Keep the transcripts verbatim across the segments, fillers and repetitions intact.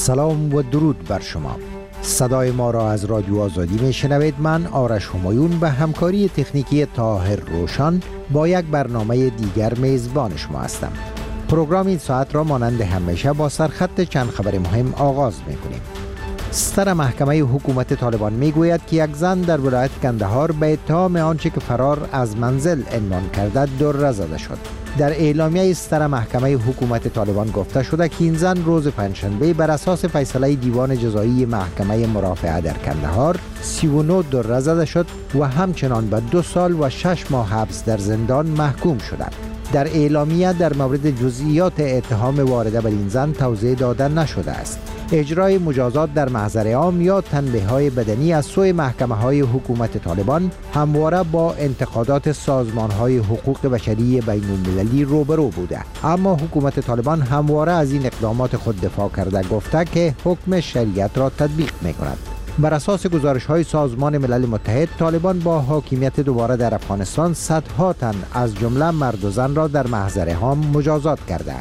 سلام و درود بر شما. صدای ما را از رادیو آزادی می شنوید. من آرش همایون به همکاری تکنیکی طاهر روشن با یک برنامه دیگر میزبان شما هستم. پروگرام این ساعت را مانند همیشه با سرخط چند خبر مهم آغاز می کنیم. ستر محکمه حکومت طالبان می گوید که یک زن در ولایت کندهار به اتهام آنچه که فرار از منزل عنوان کرده دره زده شد. در اعلامیه ستر محکمه حکومت طالبان گفته شده که این زن روز پنجشنبه بر اساس فیصله دیوان جزایی محکمه مرافعه در کندهار سی و نه دره زده شد و همچنان به دو سال و شش ماه حبس در زندان محکوم شده. در اعلامیه در مورد جزئیات اتهام وارده بر این زن توضیح داده نشده است. اجرای مجازات در محضر عام یا تنبیه‌های بدنی از سوی محکمه‌های حکومت طالبان همواره با انتقادات سازمان‌های حقوق بشری بین‌المللی روبرو بوده، اما حکومت طالبان همواره از این اقدامات خود دفاع کرده گفته که حکم شریعت را تطبیق می‌کند. بر اساس گزارش‌های سازمان ملل متحد، طالبان با حاکمیت دوباره در افغانستان صدها تن از جمله مرد و زن را در محضر عام مجازات کردند.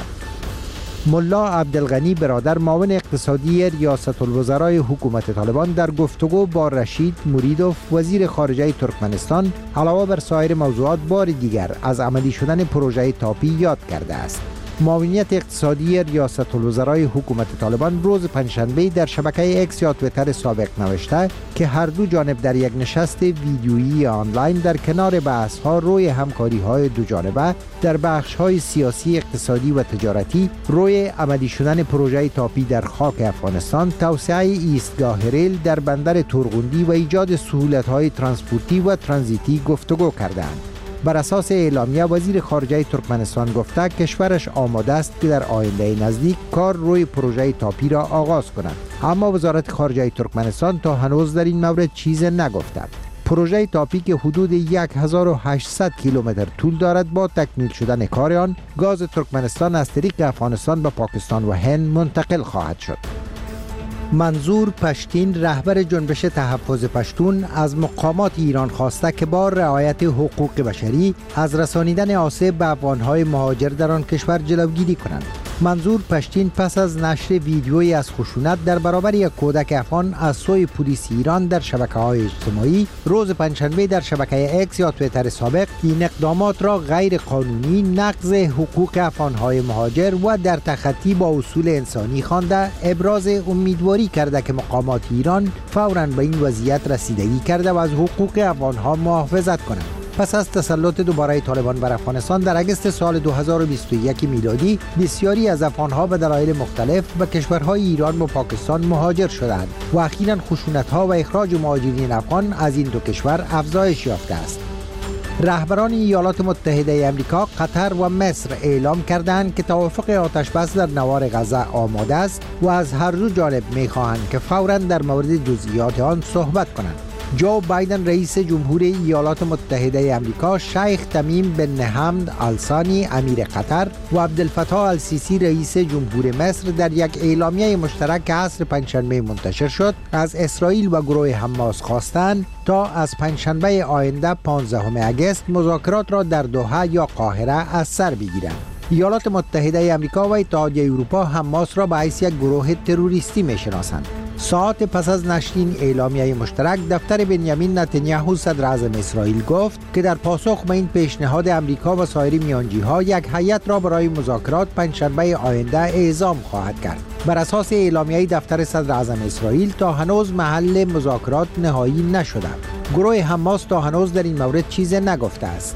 ملا عبدالغنی برادر معاون اقتصادی ریاست الوزرای حکومت طالبان در گفتگو با رشید موریدوف وزیر خارجه ترکمنستان علاوه بر سایر موضوعات بار دیگر از عملی شدن پروژه تاپی یاد کرده است. معاونیت اقتصادی ریاست الوزرای حکومت طالبان روز پنجشنبه در شبکه اکس یا تویتر سابق نوشته که هر دو جانب در یک نشست ویدیویی آنلاین در کنار بحث‌ها روی همکاری‌های دو جانبه در بخش‌های سیاسی، اقتصادی و تجارتی روی عملی شدن پروژه تاپی در خاک افغانستان، توسعه ایستگاه ریل در بندر تورغوندی و ایجاد سهولت‌های ترانسپورتی و ترانزیتی گفتگو کردند. بر اساس اعلامیه وزیر خارجه ترکمنستان گفته کشورش آماده است که در آینده نزدیک کار روی پروژه تاپی را آغاز کند، اما وزارت خارجه ترکمنستان تا هنوز در این مورد چیزی نگفته. پروژه تاپی که حدود هزار و هشتصد کیلومتر طول دارد، با تکمیل شدن کار آن گاز ترکمنستان از طریق افغانستان به پاکستان و هند منتقل خواهد شد. منظور پشتین رهبر جنبش تحفظ پشتون از مقامات ایران خواسته که با رعایت حقوق بشری از رسانیدن آسیب به افغان‌های مهاجر در آن کشور جلوگیری کنند. منظور پشتین پس از نشر ویدیویی از خشونت در برابر یک کودک افغان از سوی پلیس ایران در شبکه‌های اجتماعی روز پنجشنبه در شبکه اکس یا تویتر سابق این اقدامات را غیر قانونی، نقض حقوق افغان‌های مهاجر و در تخطی با اصول انسانی خوانده، ابراز امیدواری کرده که مقامات ایران فوراً به این وضعیت رسیدگی کرده و از حقوق افغان‌ها محافظت کنند. پس از تسلط دوباره طالبان بر افغانستان در اگست سال دو هزار و بیست و یک میلادی، بسیاری از افغان‌ها به دلایل مختلف به کشورهای ایران و پاکستان مهاجر شدند و اخیراً خشونت‌ها و اخراج مهاجرین افغان از این دو کشور افزایش یافته است. رهبران ایالات متحده آمریکا، قطر و مصر اعلام کردند که توافق آتش‌بس در نوار غزه آماده است و از هر دو جانب می‌خواهند که فوراً در مورد جزئیات آن صحبت کنند. جو بایدن رئیس جمهور ایالات متحده آمریکا، شیخ تمیم بن حمد آل ثانی امیر قطر و عبدالفتاح السیسی رئیس جمهور مصر در یک اعلامیه مشترک که عصر پنجشنبه منتشر شد از اسرائیل و گروه حماس خواستند تا از پنجشنبه آینده پانزدهم اگست مذاکرات را در دوحه یا قاهره از سر بگیرند. ایالات متحده آمریکا و اتحادیه اروپا حماس را به حیث یک گروه تروریستی می‌شناسند. ساعت پس از نشر این اعلامیه مشترک، دفتر بنیامین نتانیاهو صدر اعظم اسرائیل گفت که در پاسخ به این پیشنهاد امریکا و سایر میانجی‌ها یک هیئت را برای مذاکرات پنجشنبه آینده اعزام خواهد کرد. بر اساس اعلامیه دفتر صدر اعظم اسرائیل تا هنوز محل مذاکرات نهایی نشده. گروه حماس تا هنوز در این مورد چیزی نگفته است.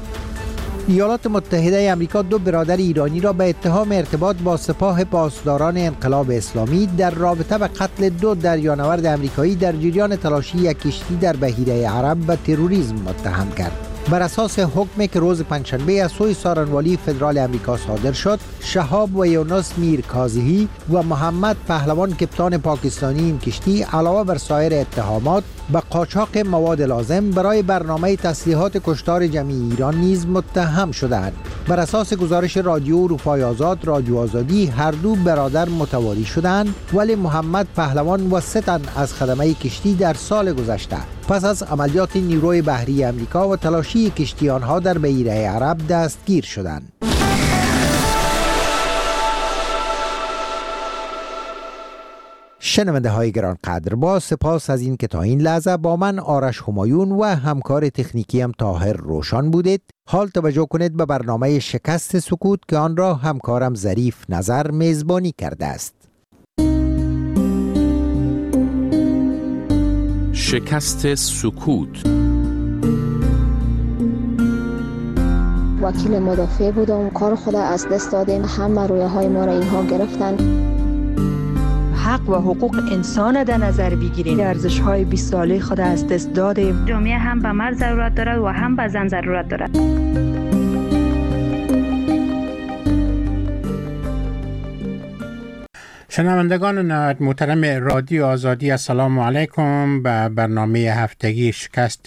ایالات متحده آمریکا دو برادر ایرانی را به اتهام ارتباط با سپاه پاسداران انقلاب اسلامی در رابطه به قتل دو دریانورد آمریکایی در جریان تلاشی یک کشتی در بحیره عرب به تروریسم متهم کرد. بر اساس حکمی که روز پنجشنبه از سوی سارنوالی فدرال آمریکا صادر شد، شهاب و یونس میر کاظمی و محمد پهلوان کپتان پاکستانی این کشتی علاوه بر سایر اتهامات به قاچاق مواد لازم برای برنامه تسلیحات کشتار جمعی ایران نیز متهم شدند. بر اساس گزارش رادیو اروپای آزاد، رادیو آزادی، هر دو برادر متواری شدند، ولی محمد پهلوان و سه تن از خدمه کشتی در سال گذشته پس از عملیات نیروی بحری آمریکا و تلاشی کشتی آنها در بحیره عرب دستگیر شدند. شنونده های گرانقدر، با سپاس از این که تا این لحظه با من آرش همایون و همکار تکنیکیم طاهر روشن بودید. حال توجه کنید به برنامه شکست سکوت که آن را همکارم ظریف نظر میزبانی کرده است. شکست سکوت. وکیل مدافع بودم، کار خود از دست دادیم، همه رویه های ما را اینها گرفتن. حق و حقوق انسان در نظر بگیریم، ارزش های بیست ساله خود از دست دادیم. جامعه هم به مرد ضرورت دارد و هم به زن ضرورت دارد. شنوندگان نهایت محترم رادیو آزادی، السلام علیکم به برنامه هفتگی شکست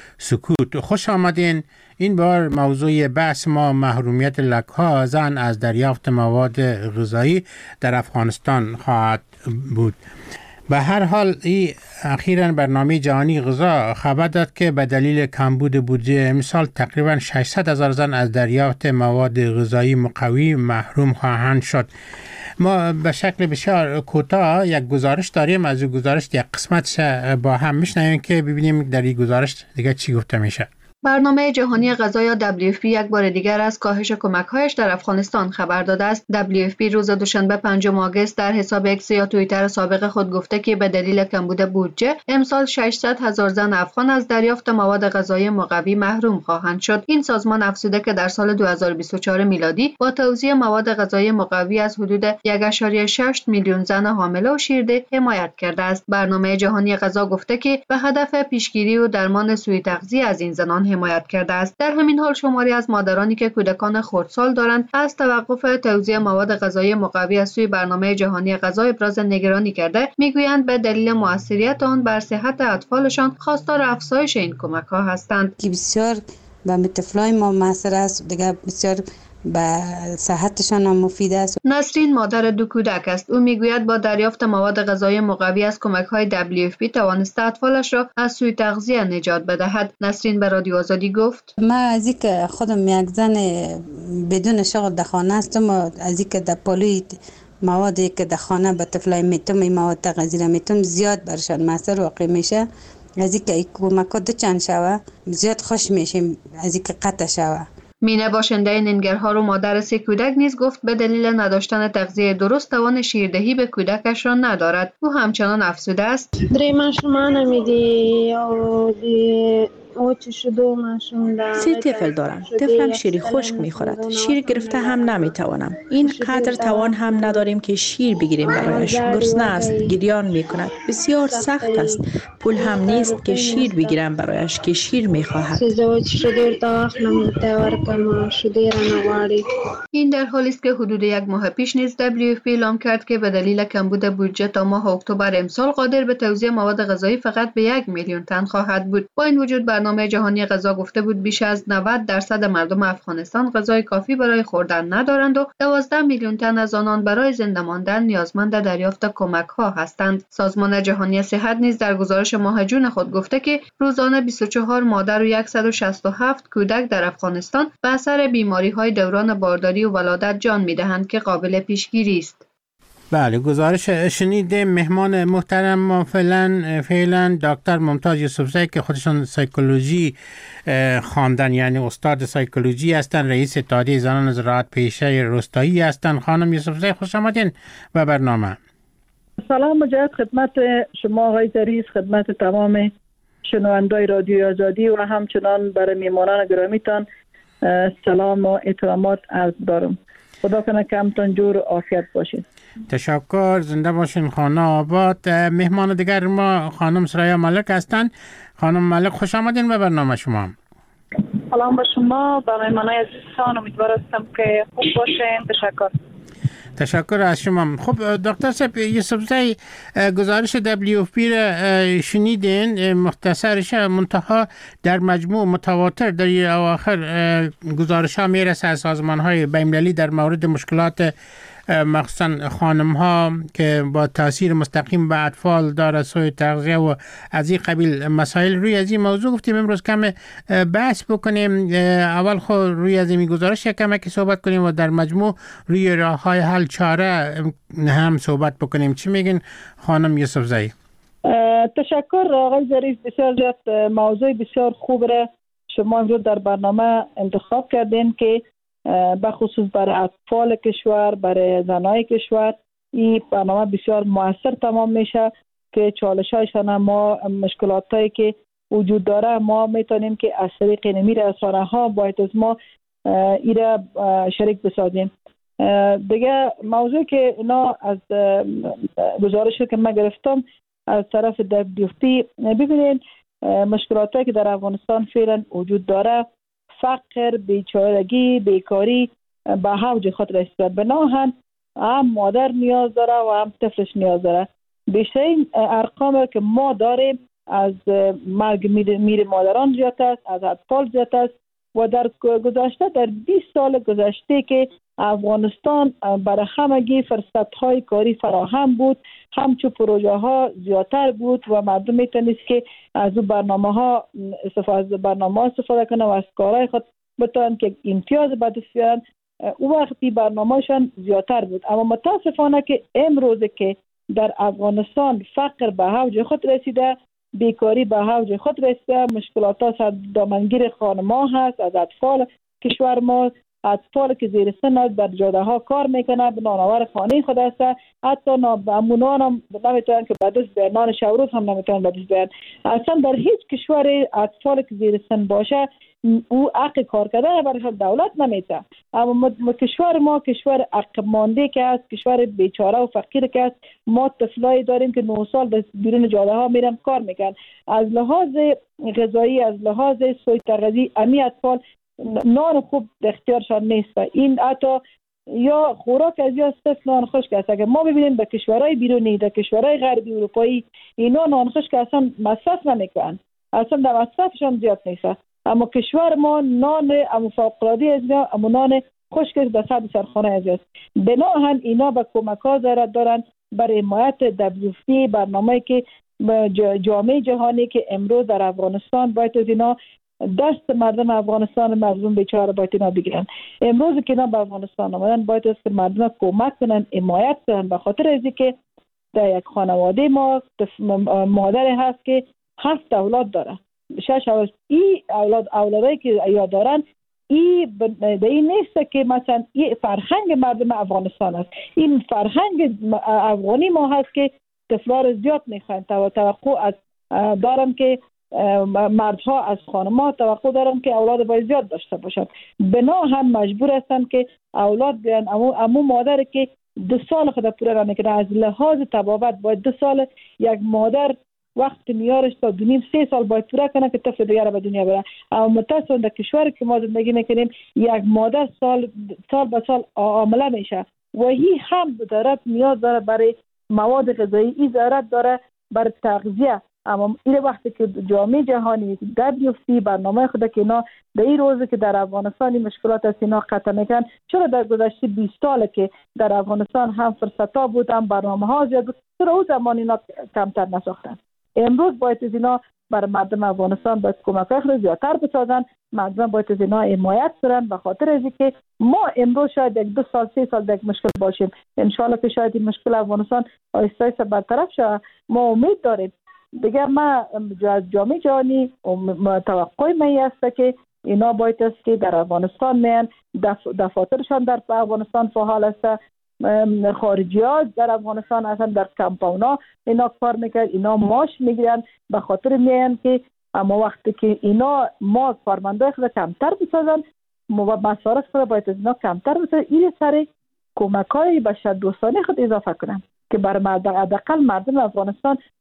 سکوت. خوش آمدین. این بار موضوع بحث ما محرومیت لک‌ها زن از دریافت مواد غذایی در افغانستان خواهد بود. به هر حال این اخیراً برنامه جهانی غذا خبر داد که به دلیل کمبود بودجه امسال تقریباً ششصد هزار زن از دریافت مواد غذایی مقوی محروم خواهند شد. ما به شکل بسیار کوتاه یک گزارش داریم، از این گزارش یک قسمتش با هم میشنویم که ببینیم در این گزارش دیگه چی گفته میشه. برنامه جهانی غذا یا دبلیو اف پی یک بار دیگر از کاهش کمک‌هایش در افغانستان خبر داده است. دبلیو اف پی روز دوشنبه پنجم آگوست در حساب اکس یا توییتر سابق خود گفته که به دلیل کمبود بودجه امسال ششصد هزار زن افغان از دریافت مواد غذایی مقوی محروم خواهند شد. این سازمان افزوده که در سال دو هزار و بیست و چهار میلادی با توزیع مواد غذایی مقوی از حدود یک ممیز شش میلیون زن حامله و شیرده حمایت کرده است. برنامه جهانی غذا گفته که به هدف پیشگیری و درمان سوء تغذیه از این زنان حمایت کرده است. در همین حال شماری از مادرانی که کودکان خردسال دارند از توقف توزیع مواد غذایی مقوی از سوی برنامه جهانی غذا ابراز نگرانی کرده، میگویند به دلیل موثریت آن بر صحت اطفالشان خواستار افزایش این کمک‌ها هستند. که بسیار به طفلای ما موثر است، دیگه بسیار به صحتشان هم مفید است. نسرین مادر دو کودک است. او میگوید با دریافت مواد غذایی مقوی از کمک‌های دبلیو اف پی توانسته اطفالش را از سوء تغذیه نجات بدهد. نسرین به رادیو آزادی گفت: من از اینکه خودم یک زن بدون شغل در خانه هستم و از اینکه در پالوی موادی که در خانه به طفلای میتم این مواد غذایی میتم زیاد برشان موثر واقع میشه. از اینکه این کمک‌ها دو چند شوه زیاد خوش میشیم از اینکه قطع شوه. مینه باشنده ننگرهار و مادر سه کودک نیز گفت به دلیل نداشتن تغذیه درست توان شیردهی به کودکش را ندارد. او همچنان افسوده است: درې ماشومان مې دي او د سه طفل دارم. طفلم شیر خشک میخورد. شیر گرفته هم نمیتوانم. این قدر توان هم نداریم که شیر بگیریم برایش. گرسنه است، گریان میکند. بسیار سخت است. پول هم نیست که شیر بگیرم برایش که شیر میخواهد. این در حالی است که حدود یک ماه پیش نیز دبلیو اف پی اعلام کرد که به دلیل کمبود بودجه تا ماه اکتبر امسال قادر به توزیع مواد غذایی فقط به یک میلیون تن خواهد بود. با این وجود برنامه جهانی غذا گفته بود بیش از نود درصد مردم افغانستان غذای کافی برای خوردن ندارند و دوازده میلیون تن از آنان برای زنده ماندن نیازمند دریافت کمک‌ها هستند. سازمان جهانی صحت نیز در گزارش ماه جون خود گفته که روزانه بیست و چهار مادر و صد و شصت و هفت کودک در افغانستان به اثر بیماری‌های دوران بارداری و ولادت جان می‌دهند که قابل پیشگیری است. بله، گزارش شنیده. مهمان محترم ما فعلا فعلا دکتر ممتاز یوسفزی که خودشون سایکولوژی خواندن، یعنی استاد سایکولوژی هستن، رئیس اتحادیه زنان زراعت پیشه روستایی هستن. خانم یوسفزی خوش آمدین به برنامه. سلام مجدد خدمت شما آقای ظریف، خدمت تمام شنوندای رادیو آزادی و همچنان برای میهمانان گرامیتان سلام و احترامات عرض دارم. خدا کنه که همتون جور و عافیت باشید. تشکر، زنده باشین خانه آباد. مهمان دیگر ما خانم سریا ملک هستند. خانم ملک خوش آمدین به برنامه شما. سلام با شما، به مهمانای عزیزتان، امیدوار هستم که خوب باشین. تشکر. تشکر از شما. خب دکتر صاحب یوسفزی، گزارش دبلیو اف پی را شنیدین، مختصرش منتها در مجموع متواتر در اواخر گزارش ها میرسه از سازمان های بین‌المللی در مورد مشکلات مخصوصا خانم ها که با تاثیر مستقیم به اطفال داره، سوی تغذیه و از این قبیل مسائل. روی از این موضوع گفتیم امروز کم بحث بکنیم. اول خود روی از این گزارش کم که صحبت کنیم و در مجموع روی راه های حل چاره هم صحبت بکنیم. چی میگین خانم یوسف زایی؟ تشکر آقای ظریف، بسیار زیاد موضوع بسیار خوب را شما امروز در برنامه انتخاب کردین که بخصوص برای اطفال کشور، برای زنای کشور این برنامه بسیار موثر تمام میشه که چالش هایشان ما مشکلات هایی که وجود داره ما میتونیم که از طریق نمی رسانه ها باید از ما ایره شریک بسازیم. دیگه موضوع که اینا از گزارشی که من گرفتم از طرف دبلیو اف پی، ببینید مشکلاتی که در افغانستان فعلا وجود داره، فقر، بیچارگی، بیکاری به اوج خود رسیده. بناهن هم مادر نیاز داره و هم طفلش نیاز داره. بیشترین ارقام که ما داریم از مرگ میر مادران زیاد است، از اطفال زیاد است و در گذشته در بیست سال گذشته که افغانستان برای همگی فرصت های کاری فراهم بود، همچون پروژه ها زیادتر بود و مردم میتونست که از اون برنامه ها استفاده برنامه ها استفاده کنه و از کارهای خود بتوان که امتیاز به دست بیارن. اون وقتی برنامه‌شان زیادتر بود. اما متاسفانه که امروز که در افغانستان فقر به اوج خود رسیده، بیکاری به اوج خود رسیده، مشکلات ها دامنگیر خانم‌ها هست، از اطفال کشور ما، اطفال که زیر سن در جاده ها کار میکنه، به نانآور خانه خود است، حتی امونان هم نمیتونن که به دست بیارن، نان شب روز هم نمیتونن به دست بیارن. اصلا در هیچ کشور اطفال که زیر سن باشه او حق کار کردن برای دولت نمیده. اما کشور ما کشور عقب مانده که است، کشور بیچاره و فقیر که است. ما طفلایی داریم که نه سال به بیرون جاده ها میرن کار میکنن. از لحاظ غذایی، از لحاظ سوی تغذیه، امی اطفال نان خوب اختیارشان نیست. این حتی یا خوراک از یا صرف نان خشک است. اگر ما ببینیم به کشورهای بیرونی، در کشورهای غربی اروپایی، اینا نان خشک اصلا مصرف نمیکنن، اصلا در مصرفشان زیاد نیست. اما کشور ما نان اما فوق‌العاده از اما نان خشک به صد سرخانه از است. بناهن اینا به کمک ها دارن برای حمایت دبلیو اف پی، برنامه‌ای که جامعه جهانی که امروز در افغانستان باید از اینا دست مردم افغانستان، مردم بیچاره باید اینا بگیرن. امروز که اینا به افغانستان آمدن باید از مردم کمک کنن، حمایت کنن، به خاطر اینکه که در یک خانواده ما مادر هست که هفت اولاد داره، شش اولاد. این اولاد اولادایی که یا دارن این به این نیست که مثلا این فرهنگ مردم افغانستان است. این فرهنگ افغانی ما هست که طفلار زیاد میخواین. توقع از دارم که مردها از خانم‌ها توقع دارن که اولاد باید زیاد داشته باشند. بنا هم مجبور هستن که اولاد بیان. امو, امو مادر که دو سال خود پوره نمیکنه، از لحاظ تبابت باید دو سال یک مادر وقت میارش تا دو نیم سه سال باید پوره کنه که طفل دیگر به دنیا بره. اما متاسفانه در کشوری که ما زندگی میکنیم یک مادر سال سال به سال عامله میشه و این هم ضرورت نیاز داره برای مواد غذایی، این ضرورت داره برای تغذیه. اما این وقتی که جامعه جهانی دبلیو اف پی برنامه خود که اینا در این روزی که در افغانستان مشکلات از اینا قطع میکنن، چرا در گذشته بیست سال که در افغانستان هم فرصت ها بود، هم برنامه ها زیاد بود، چرا اون زمان اینا کمتر نساختن؟ امروز باید از اینا بر مردم افغانستان باید کمک خود زیادتر بسازن. مردم باید از اینا حمایت کنن، به خاطر از اینکه ما امروز شاید یک دو سال سه سال یک مشکل باشیم، ان شاء الله که شاید این مشکل افغانستان آهسته آهسته برطرف شه. ما امید داریم. دیگه ما از جامعه جهانی توقع می است که اینا باید است که در افغانستان میان، دف... دفاترشان در افغانستان فعال است، خارجی ها در افغانستان اصلا در کمپاونا اینا کار میکرد، اینا ماش میگیرن، به خاطر میان که اما وقتی که اینا ما کارمندای خود کمتر بسازن، مصارف خود باید از اینا کمتر بسازن، این سر کمک های بشر دوستانه خود اضافه کنن که بر مردم حداقل مردم افغانستان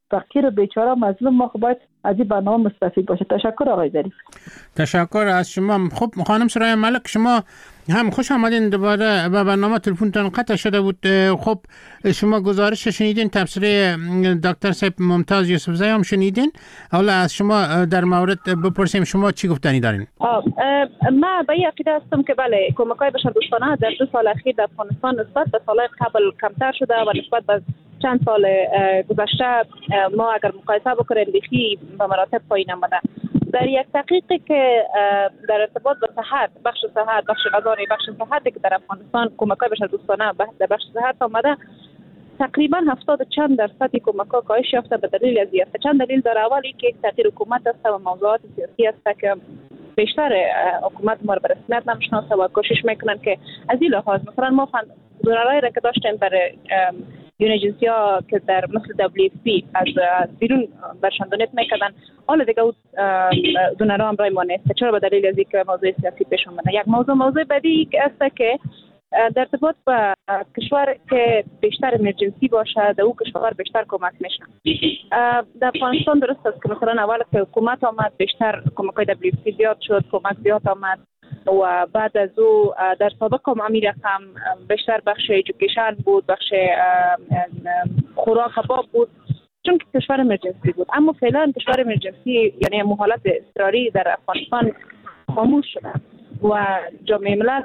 فقیر و بیچاره مظلوم ما باید از این برنامه مستفید باشه. تشکر آقای ظریف. تشکر از شما. خب خانم سرای ملک، شما هم خوش آمدین دوباره به برنامه. تلفنتون قطع شده بود. خب شما گزارش شنیدین، تبصره دکتر صاحب ممتاز یوسفزی هم شنیدین. حالا از شما در مورد بپرسیم شما چی گفتنی دارین؟ ما به این عقیده هستم که بله کمک‌های بشردوستانه در دو سال اخیر در افغانستان نسبت به سالهای قبل کمتر شده و نسبت به چند سال گذشته ما اگر مقایسه بکنیم بیخی به مراتب پایین آمده. در یک تحقیقی که در ارتباط با صحت، بخش صحت، بخش غذایی، بخش صحتی که در افغانستان کمک‌های بشردوستانه در بخش صحت آمده، تقریبا هفتاد چند درصد کمک‌ها کاهش یافته به دلیل از یک چند دلیل داره. اولی که یک تغییر حکومت است و موضوعات سیاسی است که بیشتر حکومت ما رو به رسمیت نمیشناسه و کوشش میکنن که از این لحاظ مثلا ما دونرایی را که داشتیم برای یون ایجنسی ها که در مثل دبلیو اف پی از بیرون برشان دونیت میکردن، حالا دیگه دونرها هم رای ما نیست. چرا؟ به دلیل از اینکه موضوع سیاسی پیش اومده. یک موضوع موضوع بعدی که است که در ارتباط با کشور که بیشتر امرجنسی باشه در او کشور بیشتر کمک میشه. در افغانستان درست است که مثلا اول که حکومت آمد بیشتر کمک‌های دبلیو اف پی زیاد شد، کمک زیاد آمد و بعد از او در سابق هم همین رقم بیشتر بخش ایژوکیشن بود، بخش خوراک کباب بود چون که کشور امرجنسی بود. اما فعلا کشور امرجنسی یعنی حالت اضطراری در افغانستان خاموش شده و جامعه ملل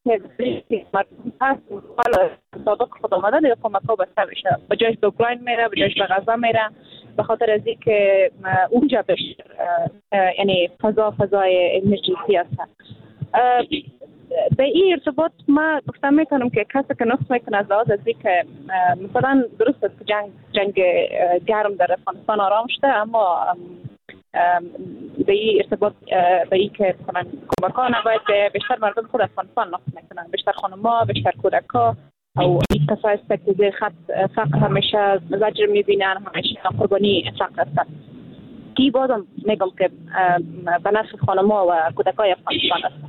هست حالا سابق خود آمده دیگه کمک ها بسته بشه، به جایش به اوکراین میره، به جایش به غزه میره، به خاطر از اینکه اونجا بیشتر یعنی فضا فضای امرجنسی هست. به این ارتباط ما گفتم میکنم که کسی که نقص میکنه از لحاظ از اینکه مثلا درست است که جنگ جنگ گرم در افغانستان آرام شده، اما به این ارتباط به این که مثلا کمک‌ها نباید به بیشتر مردم خود افغانستان نقص میکنن، بیشتر خانم‌ها، بیشتر کودک‌ها او این کسایی است که زیر خط فقر همیشه زجر میبینن، همیشه قربانی فقر هستن. کی بازم میگم که به نفع خانم‌ها و کودک‌های افغانستان است.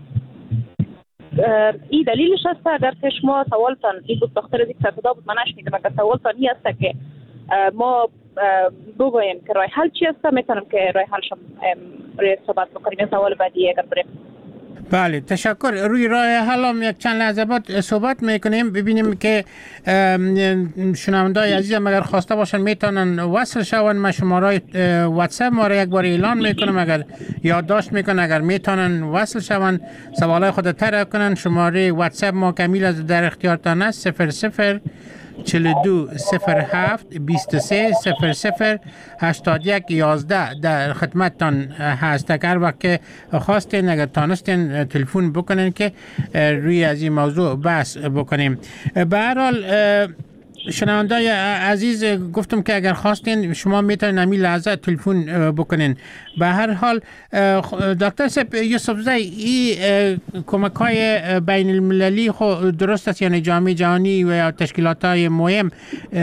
این دلیلش است اگر که شما سوالتان این بود بخاطر از یک صدا بود من نشنیدم، اگر سوالتان این است که ما بگویم که راه حل چی است، میتونم که راه حلش روی صحبت بکنیم. سوال بعدی اگر بریم. بله تشکر. روی راه حل هم یک چند لحظه بعد صحبت میکنیم. ببینیم که شنوندای عزیزم اگر خواسته باشن میتونن وصل شون. ما شماره واتساپ ما را یک بار اعلان میکنم، اگر یادداشت میکنن اگر میتونن وصل شون سوالای خود طرح کنن. شماره واتساپ ما کمیل از در اختیارتان است صفر صفر چهل و دو صفر هفت بیست و سه صفر صفر هشتاد و یک یازده در خدمتتان هست. اگر وقت خواستین اگر تانستین تلفن بکنین که روی از این موضوع بحث بکنیم. به هر حال شنوندای عزیز گفتم که اگر خواستین شما میتونین همین لحظه تلفن بکنین. به هر حال دکتر صاحب یوسفزی این کمک های بین المللی خود درست است، یعنی جامعه جهانی و تشکیلات های مهم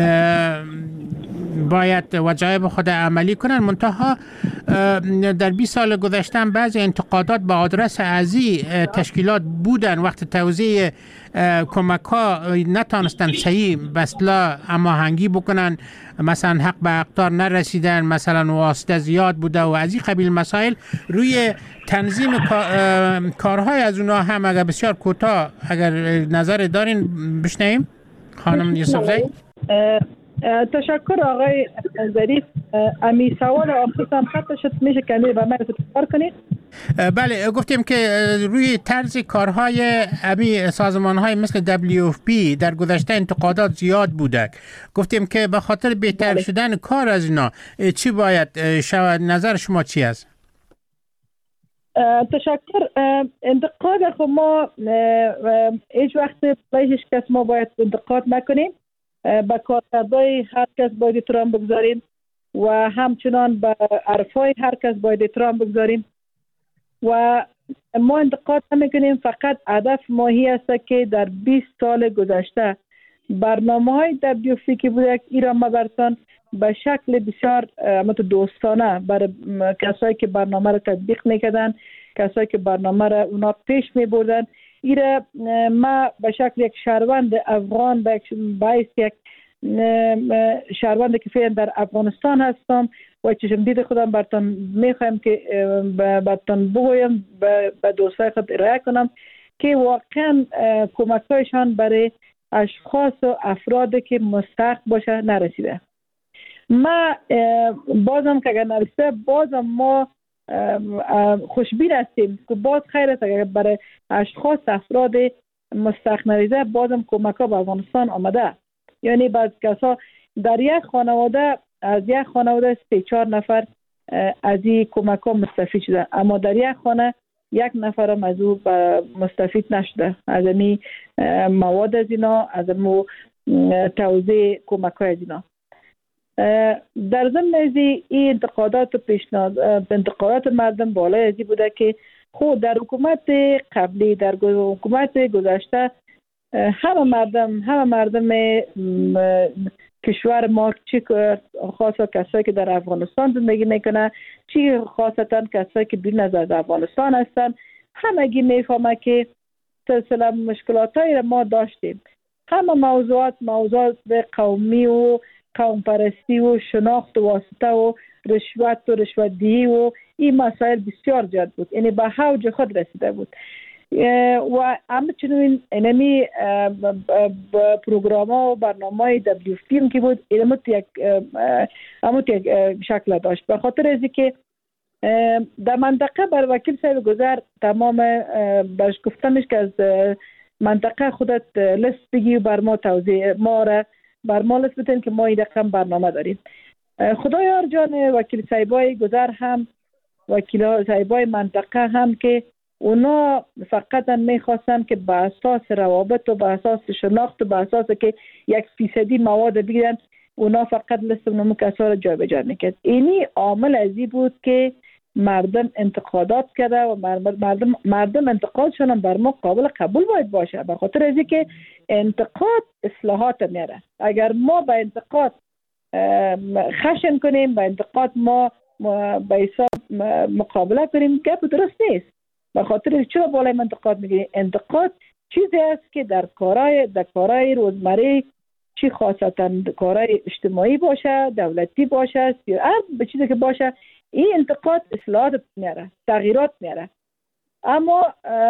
باید وجایب خود عملی کنن، منتها در بیست سال گذشته بعضی انتقادات به آدرس ازی تشکیلات بودن وقت توزیع کمک ها نتانستن صحیح بسلا هماهنگی بکنن، مثلا حق به اقدار نرسیدن، مثلا واسطه زیاد بوده و از این قبیل مسائل. روی تنظیم کارهای از اونها هم اگر بسیار کوتاه اگر نظر دارین بشنویم. خانم یوسفزی. تشکر آقای ظریف. امی سوال آخرتان خط شد، میشه کمی به من تکرار کنید؟ بله گفتیم که روی طرز کارهای امی سازمانهای مثل دبلیو اف پی در گذشته انتقادات زیاد بوده. گفتیم که به خاطر بهتر بله. شدن کار از اینا چی باید شود؟ نظر شما چی است؟ تشکر. انتقاد خب ما هیچ وقت به هیچ کس ما باید انتقاد نکنیم. به کارکردهای هر کس باید احترام بگذاریم و همچنان به حرفای هر کس باید احترام بگذاریم و ما انتقاد نمیکنیم. فقط هدف ماهی است که در بیست سال گذشته برنامه های دبلیو اف پی که بوده ایران مبرتان به شکل بسیار دوستانه برای کسایی که برنامه را تطبیق میکردن، کسایی که برنامه را اونا پیش میبردن، ایره ما به شکل یک شهروند افغان به باعث یک شهروند که فعلا در افغانستان هستم و چشم دید خودم براتون میخوایم که براتون بگویم به دوستای خود ارائه کنم که واقعا کمک‌هایشان برای اشخاص و افرادی که مستحق باشه نرسیده. ما بازم که اگر نرسیده بازم ما خوشبین هستیم که باز خیر است اگر برای اشخاص افراد مستحق نرسیده بازم کمک ها به افغانستان آمده. یعنی بعض کسا در یک خانواده از یک خانواده سه چهار نفر از این کمک ها مستفید شده، اما در یک خانه یک نفر هم از او مستفید نشده از این مواد از اینا، از این توزیع کمک های از اینا. در ضمن از این انتقادات و پیشنهاد انتقادات مردم بالای ازی بوده که خود در حکومت قبلی در حکومت گذشته همه مردم همه مردم کشور ما چی خاصا کسایی که در افغانستان زندگی میکنه چی خاصتا کسایی که بیرون از افغانستان هستن همگی میفهمه که سلسله مشکلات هایی ما داشتیم. همه موضوعات موضوعات قومی و قوم پرستی و شناخت و واسطه و رشوت و رشوت‌دهی و این مسائل بسیار زیاد بود، یعنی به اوج خود رسیده بود و همچنین اینمی پروگرام ها و برنامه های دبلیو فیلم که بود اینمو یک همون یک شکل داشت. به خاطر ازی که در منطقه بر وکیل صاحب گذر تمام برش گفتمش که از منطقه خودت لست بگی و بر ما توضیح ما را بر ما لست بتین که ما این رقم برنامه داریم. خدایار جان وکیل صاحبای گذر هم وکیل صاحبای منطقه هم که اونا فقط میخواستن که به اساس روابط و به اساس شناخت و به اساس که یک فیصدی مواد بگیرن اونا فقط لست نمو کسا را جای بجای میکرد. اینی عامل ازی بود که مردم انتقادات کرده و مردم مردم انتقادشون هم بر ما قابل قبول باید باشه. به خاطر ازی که انتقاد اصلاحات میاره. اگر ما با انتقاد خشن کنیم با انتقاد ما به حساب مقابله کنیم گپ درست نیست. به خاطر چرا بالای انتقاد میگیریم؟ انتقاد چیزی است که در کارهای در کارهای روزمره چی خاصتا کارهای اجتماعی باشه دولتی باشه یا هر به چیزی که باشه این انتقاد اصلاحات میاره تغییرات میاره. اما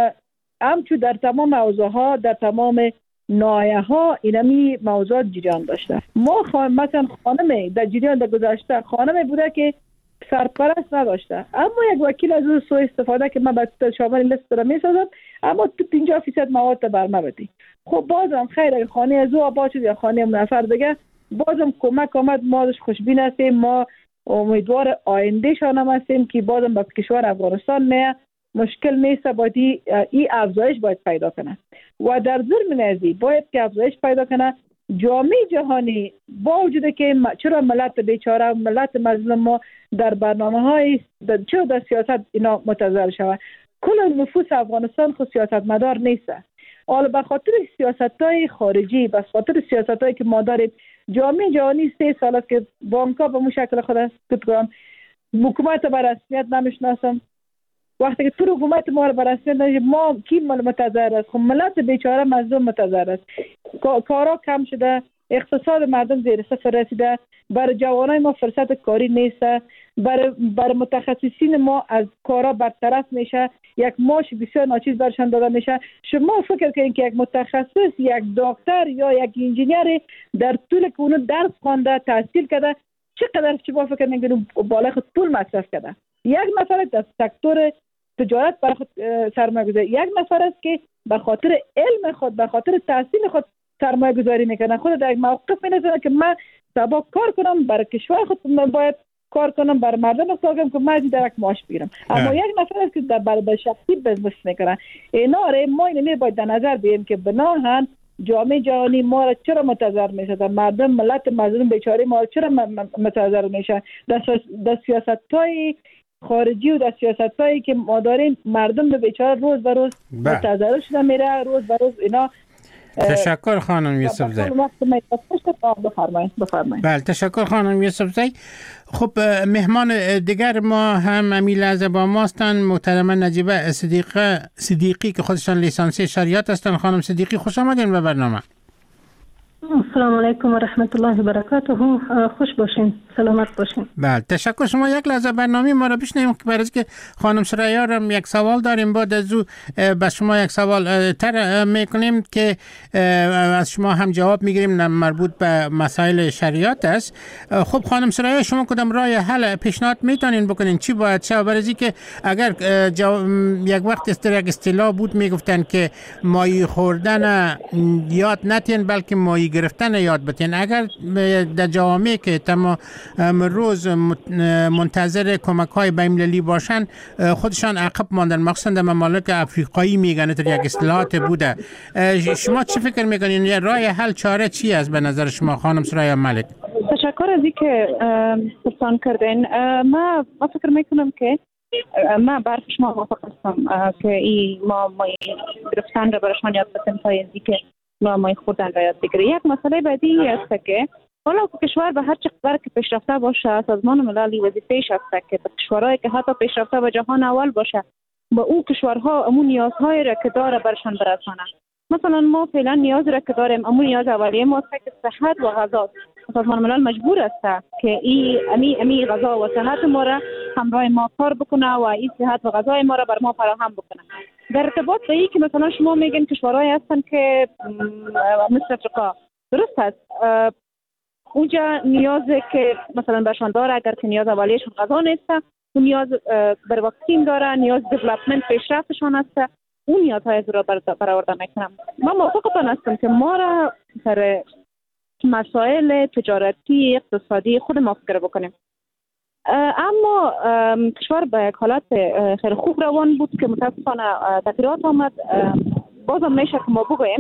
همچون در تمام موضوع ها در تمام نایه ها اینمی موضوعات جریان داشته. ما خواهیم مثلا خانم در جریان در گذشته خانم بوده که سرپرست نداشته اما یک وکیل از او سوء استفاده که من به شامل لیست را میسازم اما تو پنجاه فیصد مواد بر ما بدی. خب بازم خیر خانه از او آباد شد یا خانه نفر دیگه بازم کمک آمد ما خوشبین هستیم. ما امیدوار آینده شان هم هستیم که بازم به کشور افغانستان نه مشکل نیست باید این افزایش باید پیدا کنه و در ضمن ازی باید که افزایش پیدا کنه. جامعه جهانی با وجود که چرا ملت بیچاره ملت مظلوم ما در برنامه های چرا در سیاست اینا متضرر شود کل نفوس افغانستان خود سیاست مدار نیست. حالا به خاطر سیاست های خارجی به خاطر سیاست هایی که ما داریم جامعه جهانی سه سال است که بانک ها به مو شکل خود است که حکومت بر رسمیت نمیشناسم. وقتی که تو حکومت ما بر رسمیت نمیشه ما کی متضرر است؟ خب ملت بیچاره مظلوم متضرر است. کارا کم شده اقتصاد مردم زیر صفر رسیده برای جوانای ما فرصت کاری نیست برای بر متخصصین ما از کارا برطرف میشه یک معاش بسیار ناچیز برشان داده میشه. شما فکر کنید که یک متخصص یک دکتر یا یک انجینیر در طول که اونو درس خوانده تحصیل کرده چقدر شما فکر میکنید بالا خود پول مصرف کرده؟ یک نفر در سکتور تجارت برای خود سرمایه گذاری یک نفر است که به خاطر علم خود به خاطر تحصیل خود سرمایه گذاری میکنه خود در یک موقف می‌نشینه که من سبا کار کنم برای کشور خود باید کار کنم برای مردم خودم که من در یک معاش بگیرم. اما یک نفر است که در برای شخصی بزنس میکنه. اینا را ما اینو باید در نظر بگیریم که بناهن جامعه جهانی ما را چرا متضرر میشه مردم ملت مظلوم بیچاره ما را چرا متضرر میشه در سیاست‌های خارجی و در سیاست‌هایی که ما داریم مردم به بیچاره روز به روز متضرر شده میره روز به روز اینا. تشکر خانم یوسف زی. بله تشکر خانم یوسف زی. خب مهمان دیگر ما هم امیل از با ماستن محترمه نجیبه صدیقه صدیقی که خودشان لیسانسی شریعت هستن. خانم صدیقی خوش آمدین به برنامه. السلام علیکم و رحمت الله و برکاته. خوش باشین، سلامت باشین. بله تشکر. شما یک لحظه برنامه ما را بشنویم که برای که خانم ثریا را یک سوال داریم، بعد از او به شما یک سوال تر میکنیم که از شما هم جواب میگیریم مربوط به مسائل شریعت است. خب خانم ثریا، شما کدام راه حل پیشنهاد میتونین بکنین؟ چی باید شود؟ برای که اگر یک وقت است یک اصطلاح بود میگفتن که ماهی خوردن یاد نتین بلکه ماهی گرفتن یاد بتین. اگر در جوامعی که تمام روز منتظر کمک های بین‌المللی باشن خودشان عقب ماندن، مخصوصا در ممالک افریقایی میگن در یک اصطلاحات بوده. شما چی فکر میکنین؟ یه راه حل چاره چی است به نظر شما خانم ثریا ملک؟ تشکر از اینکه پرسان کردین. ما ما فکر میکنم که ما برای شما موافق هستم که این ما مای گرفتن را برشان یاد بتیم تا از اینکه ما مای خوردن را یاد بگیریم. یک مسئله بعدی است که حالا کشور به هر چقدر که پیشرفته باشه، سازمان ملل وظیفه‌اش است که کشورهایی که حتی پیشرفته به جهان اول باشه با او کشورها امون نیازهای را که داره برشان برسانه. مثلا ما فعلا نیاز را که داریم امون نیاز اولیه ما است که صحت و غذا. سازمان ملل مجبور است که این امی امی غذا و صحت ما را همراه ما کار بکنه و این صحت و غذای ما را بر ما فراهم بکنه. در ارتباط به این که مثلا شما میگین کشورهایی هستن که مثل افریقا، درست است، اونجا نیازی که مثلا برشان داره اگر که نیاز اولیه‌شون غذا نیست، اون نیاز بر واکسین داره، نیاز دیولپمنت پیشرفتشان است، اون نیازهای از را برآورده میکنم. من موافقتان هستم که ما را سر مسائل تجارتی اقتصادی خود ما فکر بکنیم. اما کشور به یک حالت خیلی خوب روان بود که متاسفانه تغییرات آمد. بازم میشه که ما بگویم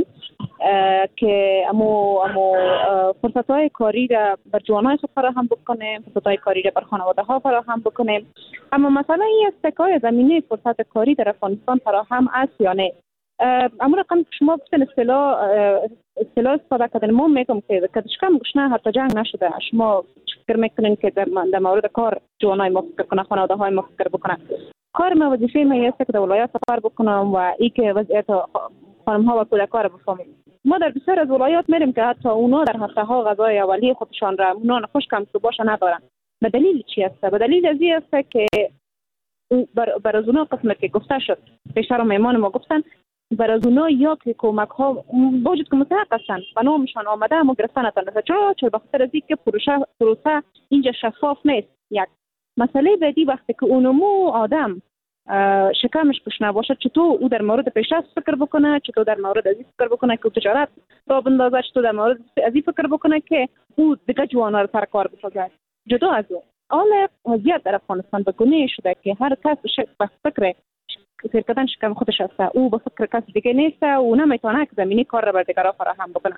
که امو امو فرصت‌های کاری را بر جوانای خود فراهم بکنیم، فرصت‌های کاری را بر خانواده‌ها فراهم بکنیم. اما مثلا این است که زمینه فرصت کاری در افغانستان فراهم است یا نه. اما رقم شما گفتن اصطلاح اصطلاح استفاده کردن، ما میگم که کدشکم گشنه حتی جنگ نشده. شما فکر میکنین که در, در مورد کار جوانای ما فکر کنه، خانواده های ما فکر بکنن. کار ما وظیفه ما است که در ولایات سفر بکنم و ای که وضعیت خانم ها و کودکان را بفهمیم. ما در بسیار از ولایات میریم که حتی اونا در هفته ها غذای اولیه خودشان را اونا خوش کم تو باشه ندارن. به دلیل چی است؟ به دلیل از این است که بر بر از اونا قسمه که گفته شد پیشتر میمان ما گفتن بر از اونا یا که کمک ها باید که مستحق هستن و نامشان آمده اما گرفتن نتونسته. چرا؟ چرا به خاطر از اینکه پروسه پروسه اینجا شفاف نیست. یک مسئله بعدی وقتی که اونمو آدم شکمش خوش نباشه، چطور او در مورد پیشرفت فکر بکنه، چطور در مورد ازی فکر بکنه که تجارت را بندازه، چطور در مورد ازی فکر بکنه که او دیگه جوانا رو سر کار بسازه. جدا از او حال وضعیت در افغانستان به گونه شده که هر کس به فکر سیر کردن شکم خودش است، او به فکر کس دیگه نیست و نمیتونه که زمینی کار را بر دیگران فراهم بکنه.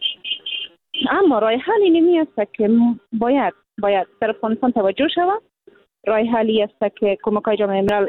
اما راه حل اینمی است که باید باید در افغانستان توجه شود. راه حلی است که کمک‌های جامعه ملل